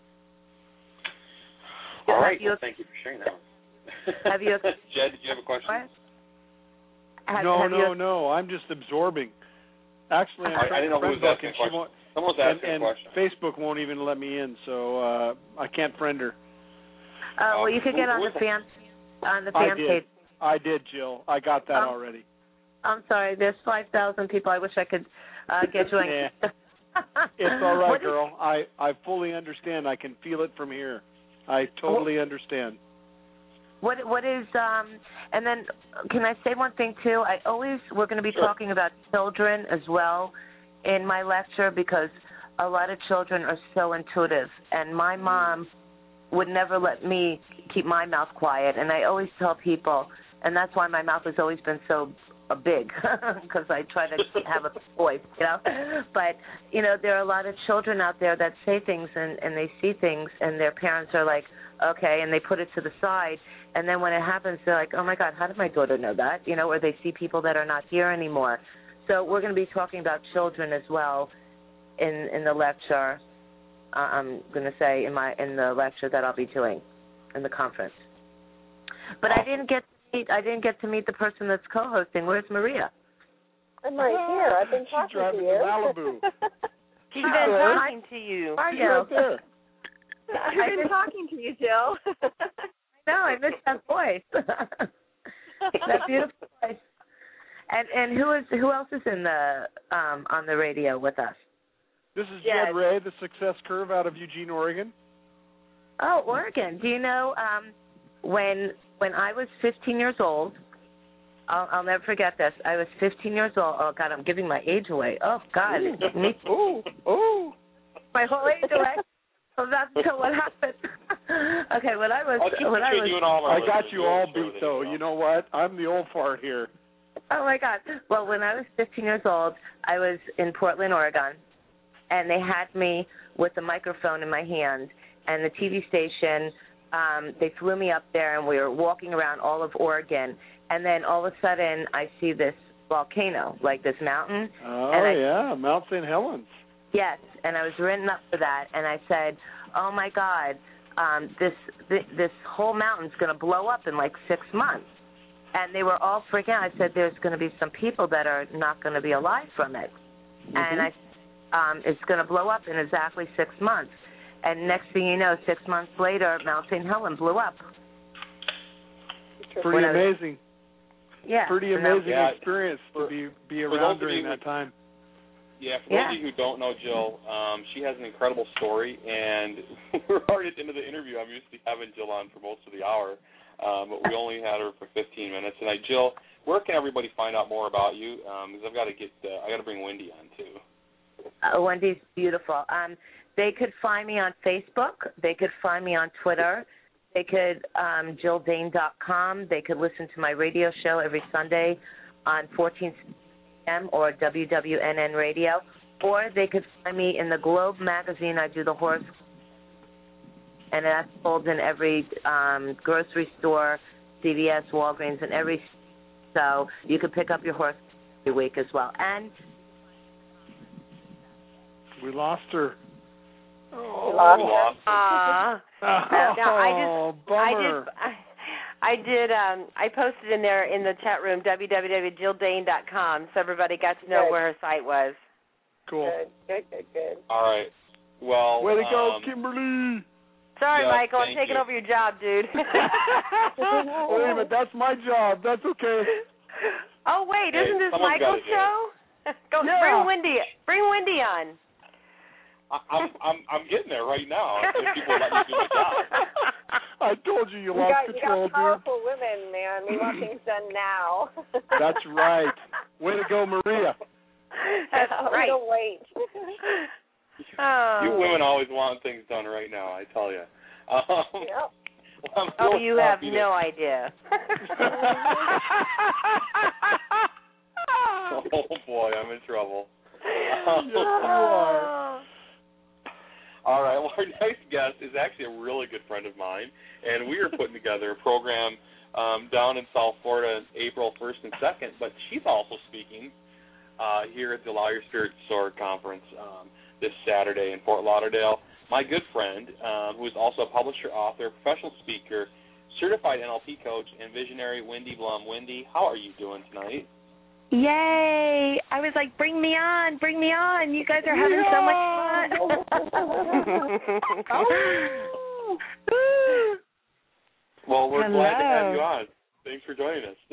All right. Well, thank you for sharing that. Have you? Jed, did you have a question? No. I'm just absorbing. Actually, I'm I didn't know who was asking a question. Someone was asking a question. Facebook won't even let me in, so I can't friend her. Well, you could get on the fan page. I did, Jill. I got that already. I'm sorry. There's 5,000 people. I wish I could get you in. It's all right, girl. I fully understand. I can feel it from here. I totally understand. What is and then can I say one thing too? We're going to be talking about children as well in my lecture, because a lot of children are so intuitive, and my mom would never let me keep my mouth quiet, and I always tell people, and that's why my mouth has always been so big, because I try to have a voice, But, there are a lot of children out there that say things and they see things, and their parents are like, okay, and they put it to the side, and then when it happens, they're like, oh, my God, how did my daughter know that? Or they see people that are not here anymore. So we're going to be talking about children as well in the lecture. I'm going to say in the lecture that I'll be doing in the conference. But I didn't get to meet the person that's co-hosting. Where's Maria? I'm right here. I've been talking to you. Malibu. She's been talking to you. She's right there. I've been talking to you, Jill. No, I missed that voice. That beautiful voice. And who else is in the on the radio with us? This is Jed Ray, the Success Curve out of Eugene, Oregon. Oh, Oregon. Do you know when I was 15 years old, I'll never forget this. I was 15 years old. Oh, God, I'm giving my age away. Oh, God. Oh. My whole age away. I'm about to tell what happened. Okay, I got you all beat, though. You know what? I'm the old fart here. Oh, my God. Well, when I was 15 years old, I was in Portland, Oregon, and they had me with a microphone in my hand, and the TV station, they flew me up there, and we were walking around all of Oregon, and then all of a sudden I see this volcano, like this mountain. Oh, Mount St. Helens. Yes, and I was written up for that, and I said, oh, my God, this whole mountain's going to blow up in like 6 months. And they were all freaking out. I said, there's going to be some people that are not going to be alive from it. Mm-hmm. And it's going to blow up in exactly 6 months. And next thing you know, 6 months later, Mount St. Helens blew up. Pretty amazing. Yeah. Pretty amazing experience to be around during that time. Yeah, for those of you who don't know Jill, she has an incredible story, and we're already at the end of the interview. I'm used to having Jill on for most of the hour, but we only had her for 15 minutes tonight. Jill, where can everybody find out more about you? Because I've got to bring Wendy on too. Wendy's beautiful. They could find me on Facebook. They could find me on Twitter. They could JillDane.com. They could listen to my radio show every Sunday on 14 AM or WWNN Radio, or they could find me in the Globe magazine. I do the horoscope, and that's sold in every grocery store, CVS, Walgreens, and every. So you can pick up your horse every week as well. And we lost her. Oh, we lost her. Bummer. I posted in there in the chat room www.JillDane.com, so everybody got to know where her site was. Cool. Good. All right. Well, way to go, Kimberly. Sorry, yeah, Michael, I'm taking you. over your job, dude. Wait a minute, that's my job. That's okay. Oh wait, hey, isn't this someone's Michael's show? Go Yeah. Bring Wendy on. I'm getting there right now. If people let me do my job. I told you lost control, you got powerful women, man. We want things done now. That's right. Way to go, Maria. That's right. We'll wait. You women always want things done right now, I tell you. Yep. Oh, you have no idea. Oh, boy, I'm in trouble. Yes, you are. All right, well, our next guest is actually a really good friend of mine, and we are putting together a program down in South Florida on April 1st and 2nd, but she's also speaking here at the Allow Your Spirit to Soar conference this Saturday in Fort Lauderdale. My good friend, who is also a publisher, author, professional speaker, certified NLP coach, and visionary, Wendy Blum. Wendy, how are you doing tonight? Yay! I was like, bring me on. You guys are having so much fun. Well, we're Hello. glad to have you on. Thanks for joining us.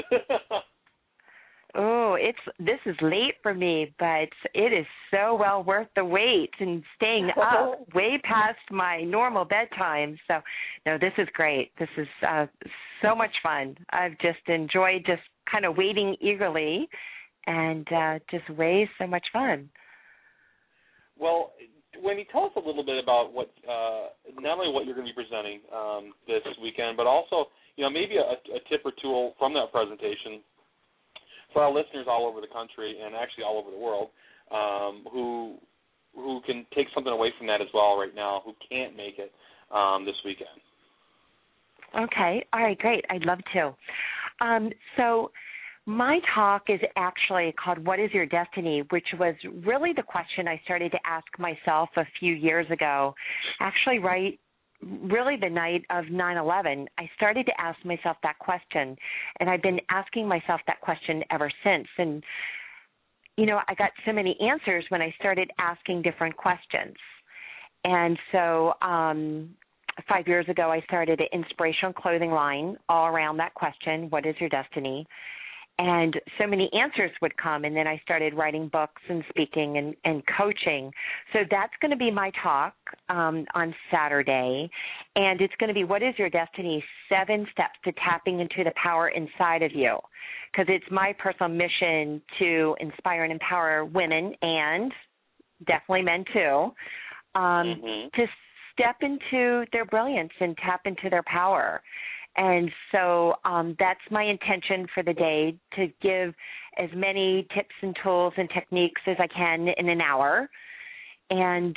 Oh, this is late for me, but it is so well worth the wait and staying up way past my normal bedtime. So, no, this is great. This is so much fun. I've just enjoyed just kind of waiting eagerly, and just way so much fun. Well, Wendy, tell us a little bit about what not only what you're going to be presenting this weekend, but also maybe a tip or two from that presentation for our listeners all over the country and actually all over the world who can take something away from that as well right now, who can't make it this weekend. Okay. All right, great. I'd love to. So my talk is actually called What is Your Destiny, which was really the question I started to ask myself a few years ago, actually really the night of 9/11, I started to ask myself that question, and I've been asking myself that question ever since. And, I got so many answers when I started asking different questions. And so 5 years ago, I started an inspirational clothing line all around that question, what is your destiny? And so many answers would come, and then I started writing books and speaking and coaching. So that's going to be my talk on Saturday, and it's going to be What is Your Destiny? 7 Steps to Tapping into the Power Inside of You, because it's my personal mission to inspire and empower women and definitely men too to step into their brilliance and tap into their power. And so that's my intention for the day, to give as many tips and tools and techniques as I can in an hour. And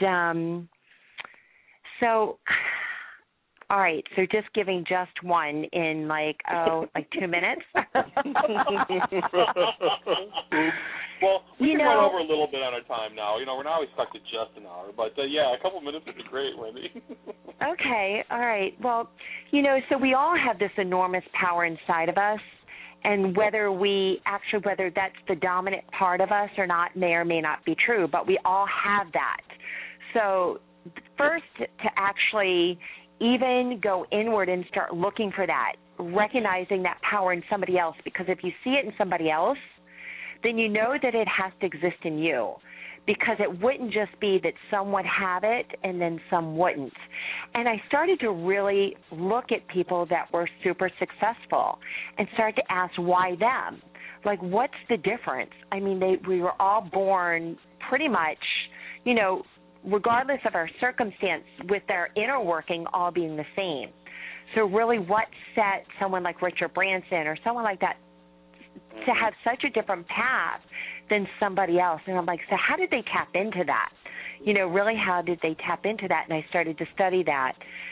so, all right, so just giving just one in like 2 minutes. Well, we can run over a little bit on our time now. We're not always stuck to just an hour. But, a couple minutes would be great, Wendy. Okay, all right. Well, so we all have this enormous power inside of us, and whether that's the dominant part of us or not may or may not be true, but we all have that. So first, to actually even go inward and start looking for that, recognizing that power in somebody else, because if you see it in somebody else, then you know that it has to exist in you, because it wouldn't just be that some would have it and then some wouldn't. And I started to really look at people that were super successful and start to ask, why them? Like, what's the difference? I mean, we were all born pretty much, regardless of our circumstance, with their inner working all being the same. So really, what set someone like Richard Branson or someone like that to have such a different path than somebody else? And I'm like, so how did they tap into that? Really, how did they tap into that? And I started to study that.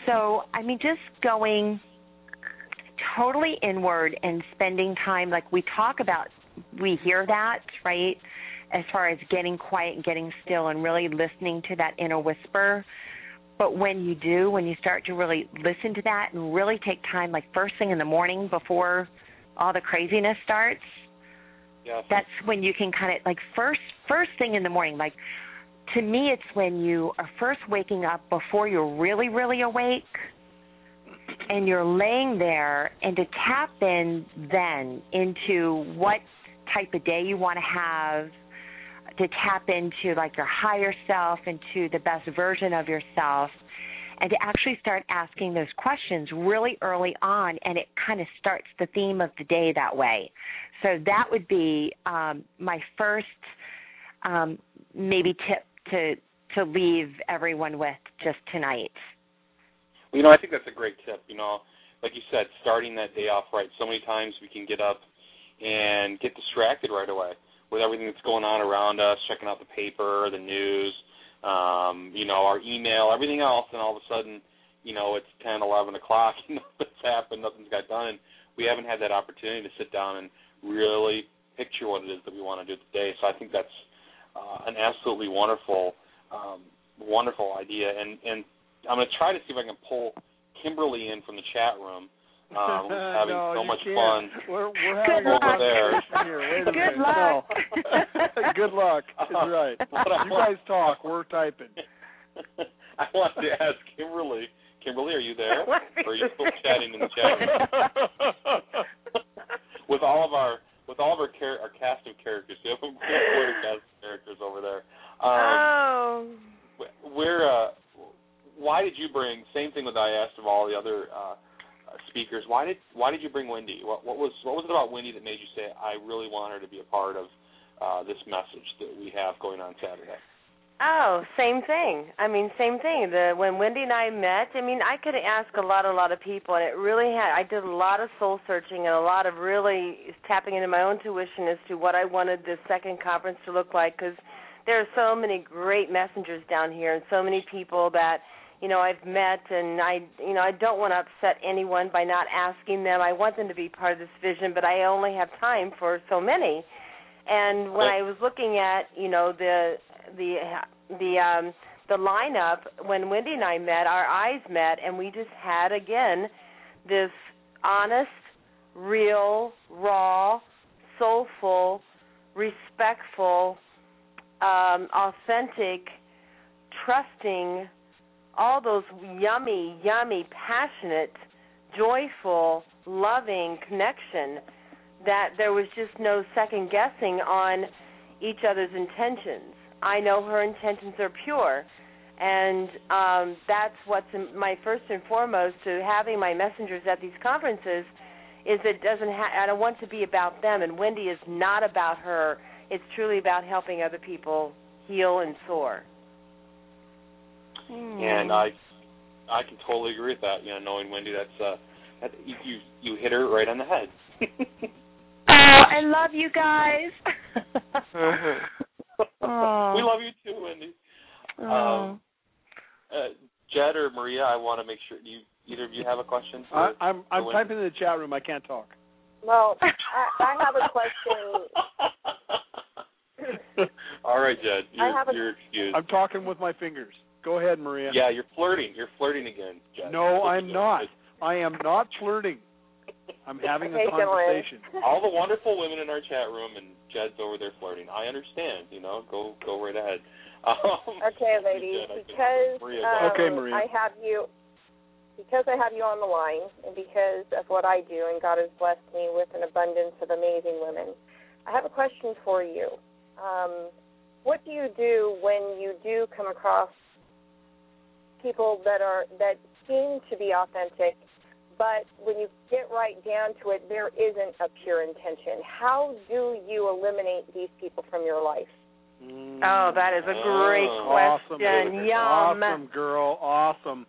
So, I mean, just going totally inward and spending time, like we talk about, we hear that, right, as far as getting quiet and getting still and really listening to that inner whisper. But when you start to really listen to that and really take time, like first thing in the morning before all the craziness starts, yes. That's when you can kind of, like first thing in the morning, like to me it's when you are first waking up before you're really, really awake and you're laying there, and to tap in then into what type of day you want to have, to tap into like your higher self, into the best version of yourself, and to actually start asking those questions really early on, and it kind of starts the theme of the day that way. So that would be my first maybe tip to leave everyone with just tonight. Well, I think that's a great tip. Like you said, starting that day off right. So many times we can get up and get distracted right away with everything that's going on around us, checking out the paper, the news, our email, everything else, and all of a sudden, it's 10, 11 o'clock, nothing's happened, nothing's got done. We haven't had that opportunity to sit down and really picture what it is that we want to do today. So I think that's an absolutely wonderful idea. And I'm going to try to see if I can pull Kimberly in from the chat room. Who's having so much fun we're having over there. Here. Wait a Good minute. luck. No. Good luck. Is right. You guys talk. We're typing. I want to ask Kimberly. Kimberly, are you there? Or are you still chatting in the chat room? with all of our cast of characters. We have a great cast of characters over there. Why did you bring? Same thing that I asked of all the other speakers. Why did you bring Wendy? What was it about Wendy that made you say, I really want her to be a part of this message that we have going on Saturday? Oh, same thing. Same thing. When Wendy and I met, I could ask a lot of people, and I did a lot of soul searching and a lot of really tapping into my own intuition as to what I wanted this second conference to look like, because there are so many great messengers down here and so many people that I've met, and I don't want to upset anyone by not asking them. I want them to be part of this vision, but I only have time for so many. And when I was looking at, the lineup, when Wendy and I met, our eyes met, and we just had, again, this honest, real, raw, soulful, respectful, authentic, trusting, all those yummy, passionate, joyful, loving connection that there was just no second guessing on each other's intentions. I know her intentions are pure, and that's what's my first and foremost to having my messengers at these conferences is it doesn't. I don't want to be about them, and Wendy is not about her. It's truly about helping other people heal and soar. And I can totally agree with that. Knowing Wendy, that's you hit her right on the head. I love you guys. We love you too, Wendy. Jed or Maria, I want to make sure either of you have a question. I'm typing in the chat room. I can't talk. Well, I have a question. All right, Jed, you're excused. I'm talking with my fingers. Go ahead, Maria. Yeah, you're flirting. You're flirting again, Jed. No, I'm not. I am not flirting. I'm having a conversation. All the wonderful women in our chat room, and Jed's over there flirting. I understand. Go right ahead. Okay, ladies. Jed, because Maria. I have you on the line, and because of what I do, and God has blessed me with an abundance of amazing women, I have a question for you. What do you do when you do come across people that seem to be authentic, but when you get right down to it, there isn't a pure intention? How do you eliminate these people from your life? Oh, that is a great question. Awesome. Yum. Awesome, girl. Awesome.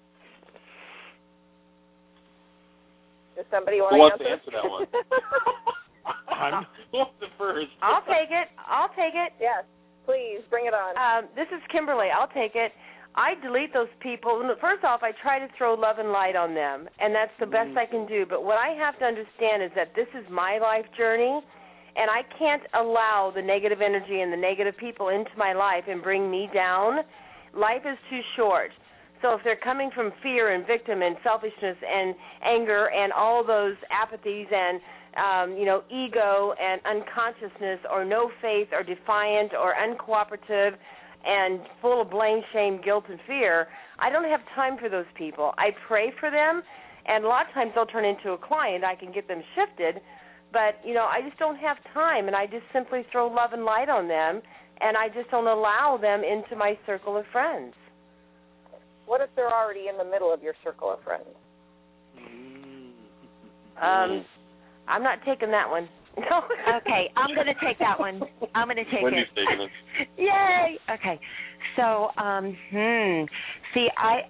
Does somebody want Who wants to answer that one? Who wants the first? I'll take it. Yes, please, bring it on. This is Kimberly. I'll take it. I delete those people. First off, I try to throw love and light on them, and that's the best I can do. But what I have to understand is that this is my life journey, and I can't allow the negative energy and the negative people into my life and bring me down. Life is too short. So if they're coming from fear and victim and selfishness and anger and all those apathies and ego and unconsciousness or no faith or defiant or uncooperative and full of blame, shame, guilt, and fear, I don't have time for those people. I pray for them, and a lot of times they'll turn into a client. I can get them shifted, but, I just don't have time, and I just simply throw love and light on them, and I just don't allow them into my circle of friends. What if they're already in the middle of your circle of friends? I'm not taking that one. No. Okay, I'm going to take that one. I'm going to take Wendy's it. taking it. Yay! Okay, so see,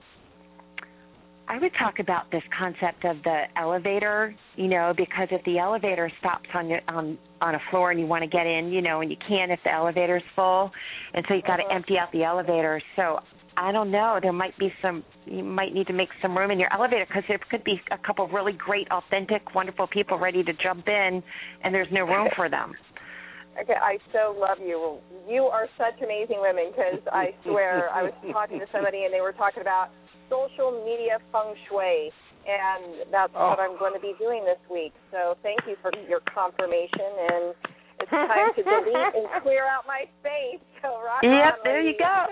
I would talk about this concept of the elevator, because if the elevator stops on a floor and you want to get in, and you can't if the elevator's full, and so you've got to empty out the elevator. So I don't know. You might need to make some room in your elevator because there could be a couple of really great, authentic, wonderful people ready to jump in, and there's no room for them. Okay, I so love you. You are such amazing women because I swear I was talking to somebody and they were talking about social media feng shui, and that's what I'm going to be doing this week. So thank you for your confirmation, and it's time to delete and clear out my space. So rock on, there you go.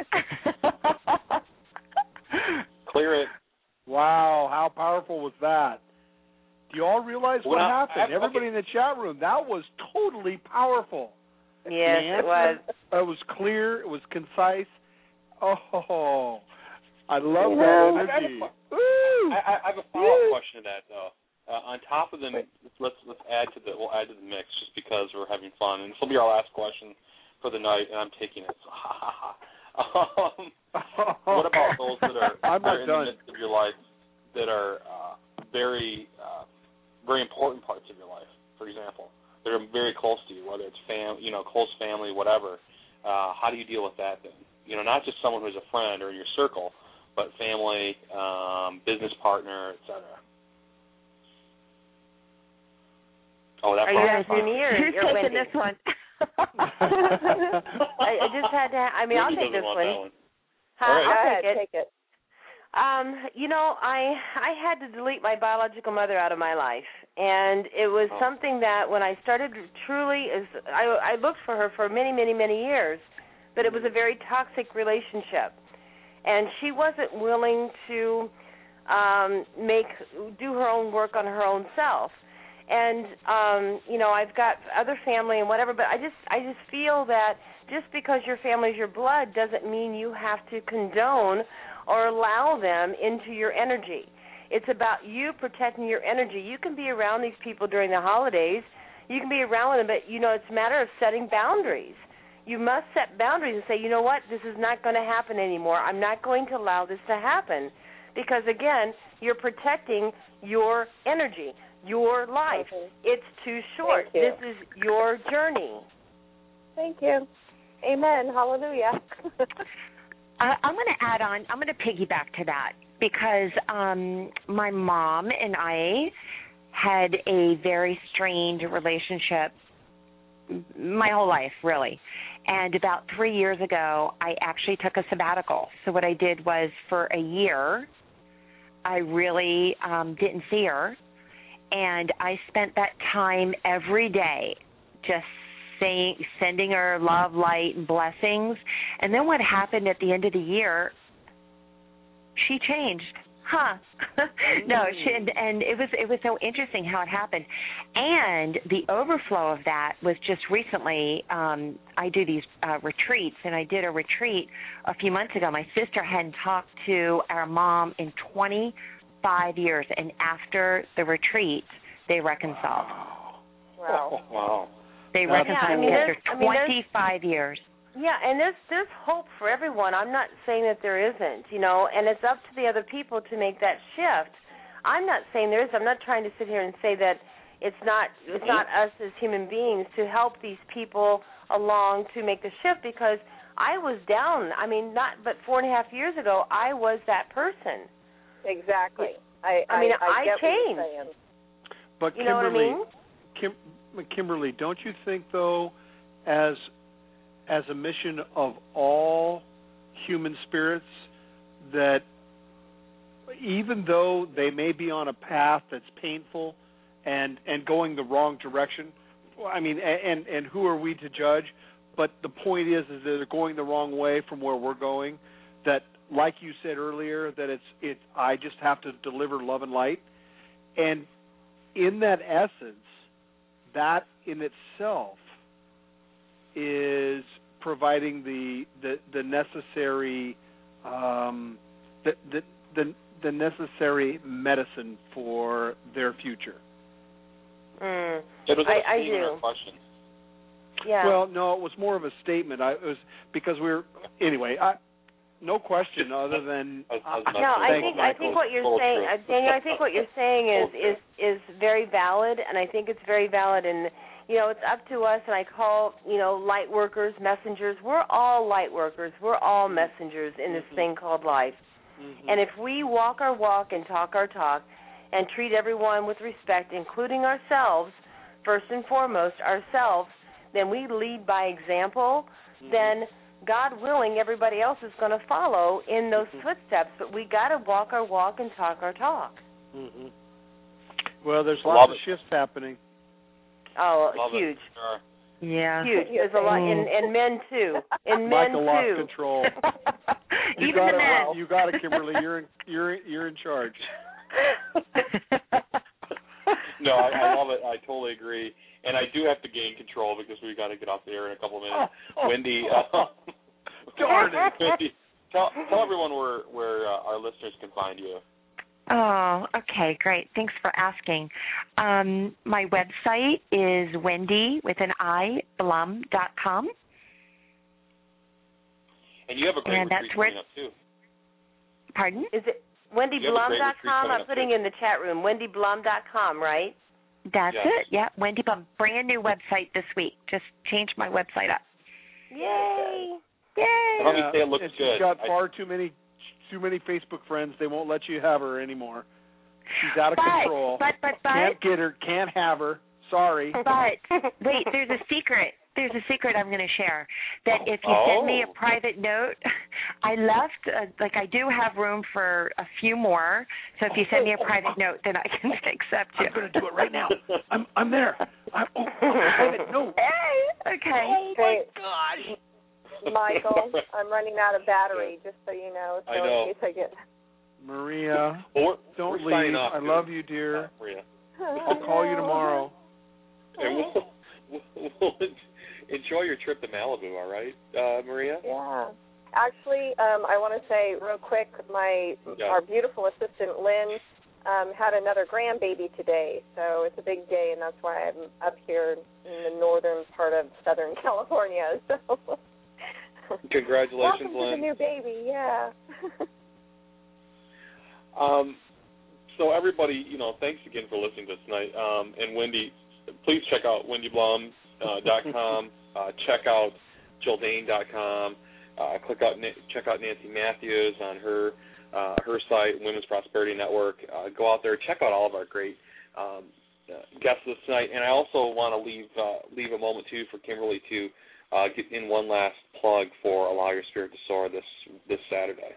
Clear it. Wow, how powerful was that? Do you all realize what happened? Everybody in the chat room, that was totally powerful. Yes, it was. It was clear. It was concise. Oh, I love that energy. I have a follow-up question to that, though. On top of them, we'll add to the mix just because we're having fun, and this will be our last question for the night, and I'm taking it. So, what about those that are in the midst of your life that are very, very important parts of your life? For example, that are very close to you, whether it's close family, whatever. How do you deal with that then? Not just someone who's a friend or in your circle, but family, business partner, etc. Oh, that. Are you asking me or who's you're taking this one? I just had to. I'll take this one. Right. I'll take it. I had to delete my biological mother out of my life, and it was something that when I started I looked for her for many, many, many years, but it was a very toxic relationship, and she wasn't willing to do her own work on her own self. And I've got other family and whatever, but I just feel that just because your family's your blood doesn't mean you have to condone or allow them into your energy. It's about you protecting your energy. You can be around these people during the holidays. You can be around them, but it's a matter of setting boundaries. You must set boundaries and say, you know what, this is not going to happen anymore. I'm not going to allow this to happen because, again, you're protecting your energy. Your life. It's too short. This is your journey. Thank you. Amen. Hallelujah. I'm going to add on. I'm going to piggyback to that because my mom and I had a very strained relationship my whole life, really. And about 3 years ago, I actually took a sabbatical. So what I did was for a year, I really didn't see her. And I spent that time every day just sending her love, light, and blessings. And then what happened at the end of the year, she changed. No, and it was so interesting how it happened. And the overflow of that was just recently, I do these retreats, and I did a retreat a few months ago. My sister hadn't talked to our mom in 25 years, and after the retreat, they reconciled. Wow. They reconciled after 25 years. Yeah, and there's hope for everyone. I'm not saying that there isn't, and it's up to the other people to make that shift. I'm not saying there is. I'm not trying to sit here and say that it's not us as human beings to help these people along to make the shift, because I was down. I mean, not but 4.5 years ago, I was that person. Exactly. I get changed. What you're saying. But you know what I mean? Kimberly, don't you think though, as a mission of all human spirits, that even though they may be on a path that's painful and going the wrong direction, I mean, and who are we to judge? But the point is that they're going the wrong way from where we're going. That, like you said earlier, that it's I just have to deliver love and light, and in that essence, that in itself is providing the necessary the necessary medicine for their future. It was I do. Question. Yeah. Well, no, it was more of a statement. It was because anyway. No question other than I think what you're saying, Daniel. I think what you're saying is very valid, and I think it's very valid. And it's up to us. And I call light workers, messengers. We're all light workers. We're all messengers in this thing called life. Mm-hmm. And if we walk our walk and talk our talk, and treat everyone with respect, including ourselves, first and foremost ourselves, then we lead by example. Then, God willing, everybody else is going to follow in those footsteps, but we got to walk our walk and talk our talk. Mm-hmm. Well, there's lots of shifts happening. Oh, huge. Yeah. Huge. There's a lot, and men too. And men Michael too. lost control. Even the men. You got it, Kimberly. You're in charge. No, I love it. I totally agree. And I do have to gain control because we've got to get off the air in a couple of minutes. Wendy, darn it. Wendy, tell everyone where our listeners can find you. Oh, okay, great. Thanks for asking. My website is wendy.blum.com. And you have a great retreat coming up, too. Pardon? Is it wendyblum.com? I'm putting in the chat room. wendyblum.com, right? That's it. Yeah, Wendy Blum. Brand new website this week. Just changed my website up. Yay! Yay! Let me say it looks and good. She's got far too many Facebook friends. They won't let you have her anymore. She's out of control. But can't get her. Can't have her. Sorry. But wait, there's a secret. There's a secret I'm going to share. That if you send me a private note, I left, I do have room for a few more. So if you send me a private note, then I can accept you. I'm going to do it right now. I'm there. No. Hey, okay. Oh, my gosh. Michael, I'm running out of battery, just so you know. So in case I get... Maria, don't we're leave. off, I love you, dear. Maria. I'll call you tomorrow. And we'll enjoy your trip to Malibu, all right, Maria? Yeah. Actually, I want to say real quick, our beautiful assistant, Lynn, had another grandbaby today, so it's a big day, and that's why I'm up here in the northern part of Southern California. So. Congratulations, Welcome Lynn. to the new baby, yeah. So everybody, thanks again for listening to us tonight. And Wendy, please check out wendyblum.com. Check out jilldane.com. Check out Nancy Matthews on her site, Women's Prosperity Network. Go out there, check out all of our great guests this night. And I also want to leave a moment too for Kimberly to get in one last plug for Allow Your Spirit to Soar this Saturday.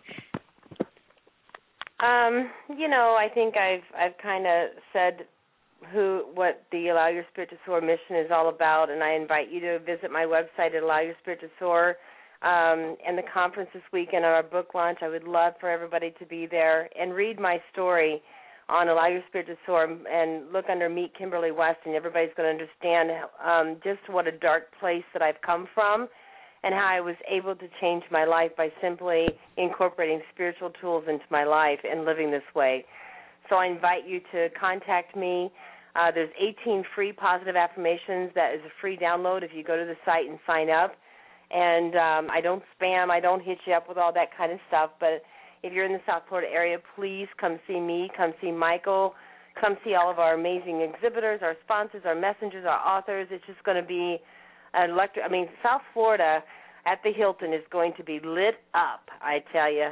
I think I've kind of said what the Allow Your Spirit to Soar mission is all about, and I invite you to visit my website at Allow Your Spirit to Soar, and the conference this weekend, our book launch. I would love for everybody to be there and read my story on Allow Your Spirit to Soar and look under Meet Kimberly West, and everybody's going to understand just what a dark place that I've come from and how I was able to change my life by simply incorporating spiritual tools into my life and living this way. So I invite you to contact me. There's 18 free positive affirmations. That is a free download if you go to the site and sign up. And I don't spam. I don't hit you up with all that kind of stuff. But if you're in the South Florida area, please come see me. Come see Michael. Come see all of our amazing exhibitors, our sponsors, our messengers, our authors. It's just going to be South Florida, at the Hilton is going to be lit up, I tell you.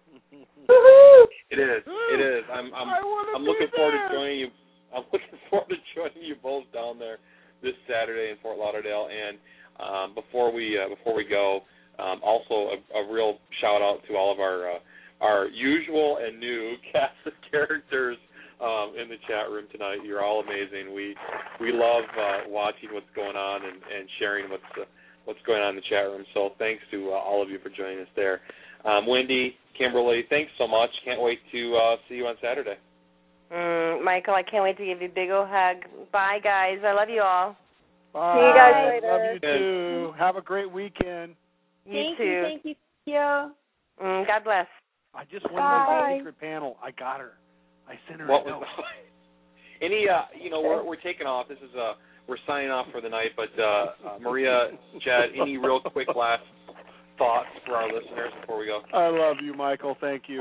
It is. It is. I'm looking forward to joining you. I'm looking forward to joining you both down there this Saturday in Fort Lauderdale. And before we go, also a real shout out to all of our usual and new cast of characters in the chat room tonight. You're all amazing. We love watching what's going on and sharing what's going on in the chat room. So thanks to all of you for joining us there. Wendy, Kimberly, thanks so much. Can't wait to see you on Saturday. Michael, I can't wait to give you a big old hug. Bye, guys. I love you all. Bye. See you guys later. Love you too. Have a great weekend. You too. Thank you. God bless. I just went on the secret panel. I got her. I sent her a note. Any, we're taking off. This is we're signing off for the night. But Maria, Chad, any real quick last thoughts for our listeners before we go? I love you, Michael. Thank you.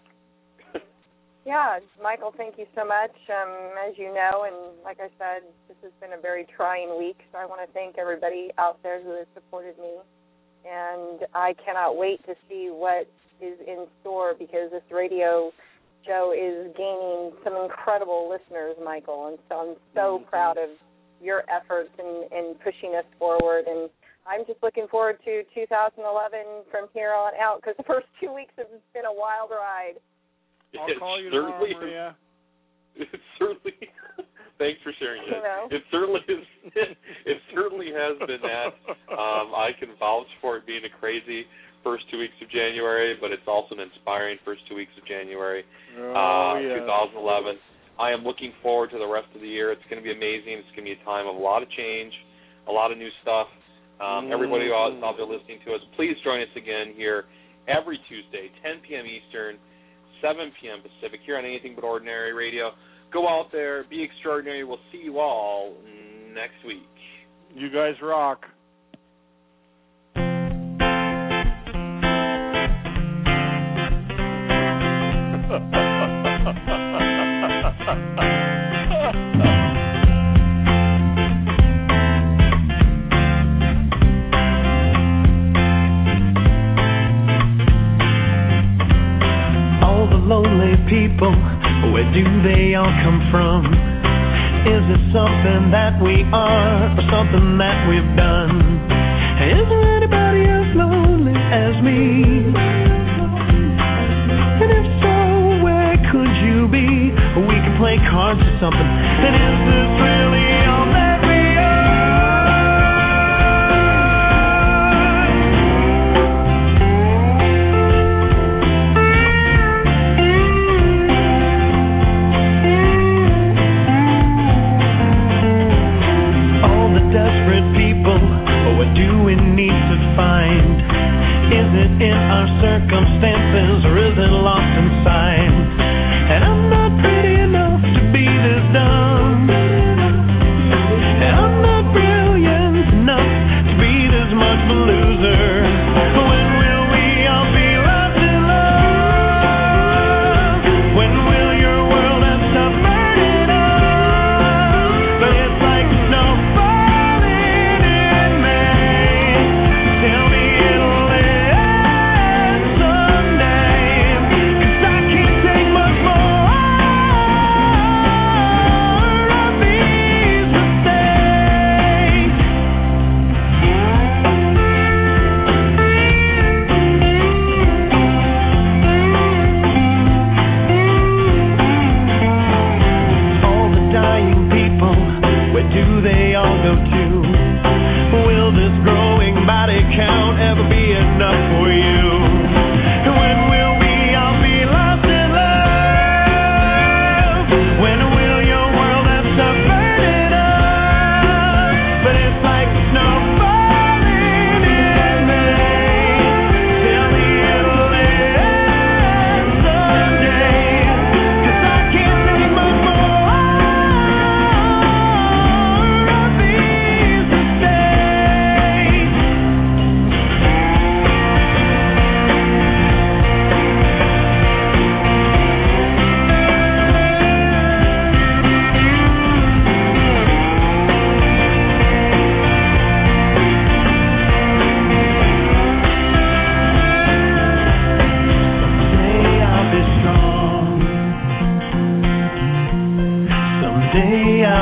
Yeah, Michael, thank you so much. As you know, and like I said, this has been a very trying week, so I want to thank everybody out there who has supported me. And I cannot wait to see what is in store, because this radio show is gaining some incredible listeners, Michael. And so I'm so proud of your efforts in pushing us forward. And I'm just looking forward to 2011 from here on out, because the first 2 weeks have been a wild ride. I'll call you tomorrow, Maria. It certainly. Thanks for sharing it. It certainly is. It certainly has been that. I can vouch for it being a crazy first 2 weeks of January, but it's also an inspiring first 2 weeks of January, 2011. I am looking forward to the rest of the year. It's going to be amazing. It's going to be a time of a lot of change, a lot of new stuff. Everybody out there listening to us, please join us again here every Tuesday, 10 p.m. Eastern, 7 p.m. Pacific, here on Anything But Ordinary Radio. Go out there, be extraordinary. We'll see you all next week. You guys rock. Lonely people, where do they all come from? Is it something that we are, or something that we've done? Is there anybody as lonely as me? And if so, where could you be? We can play cards or something. And is this really all that we are? Desperate people, what do we need to find? Is it in our circumstances, or is it lost inside? And I'm not pretty enough to be this dumb, and I'm not brilliant enough to be this much of a loser. When will we all be loved in love? When will your world have stopped burning up? But it's like no. Tell me it'll end someday, 'cause I can't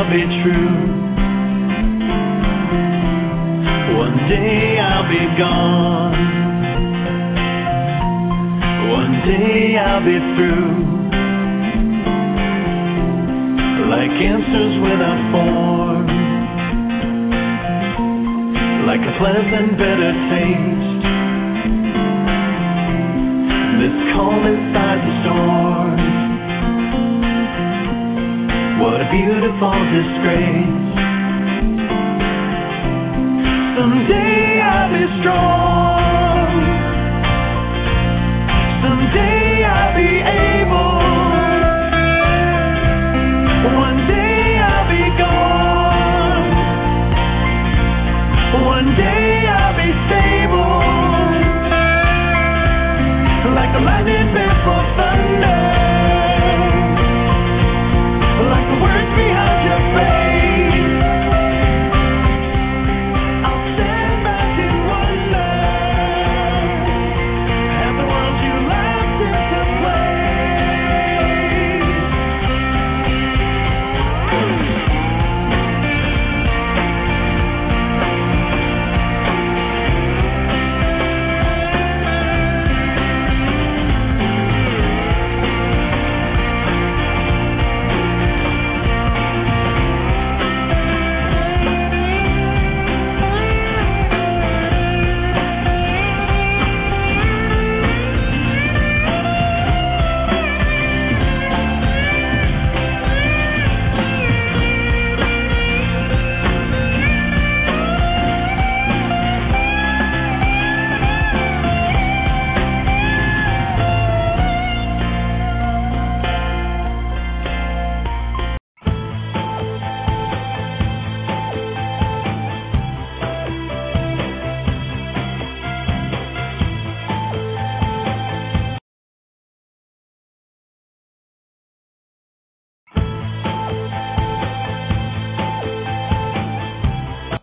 I'll be true. One day I'll be gone. One day I'll be through. Like answers without form, like a pleasant bitter taste that's calm inside the storm. What a beautiful disgrace. Someday I'll be strong.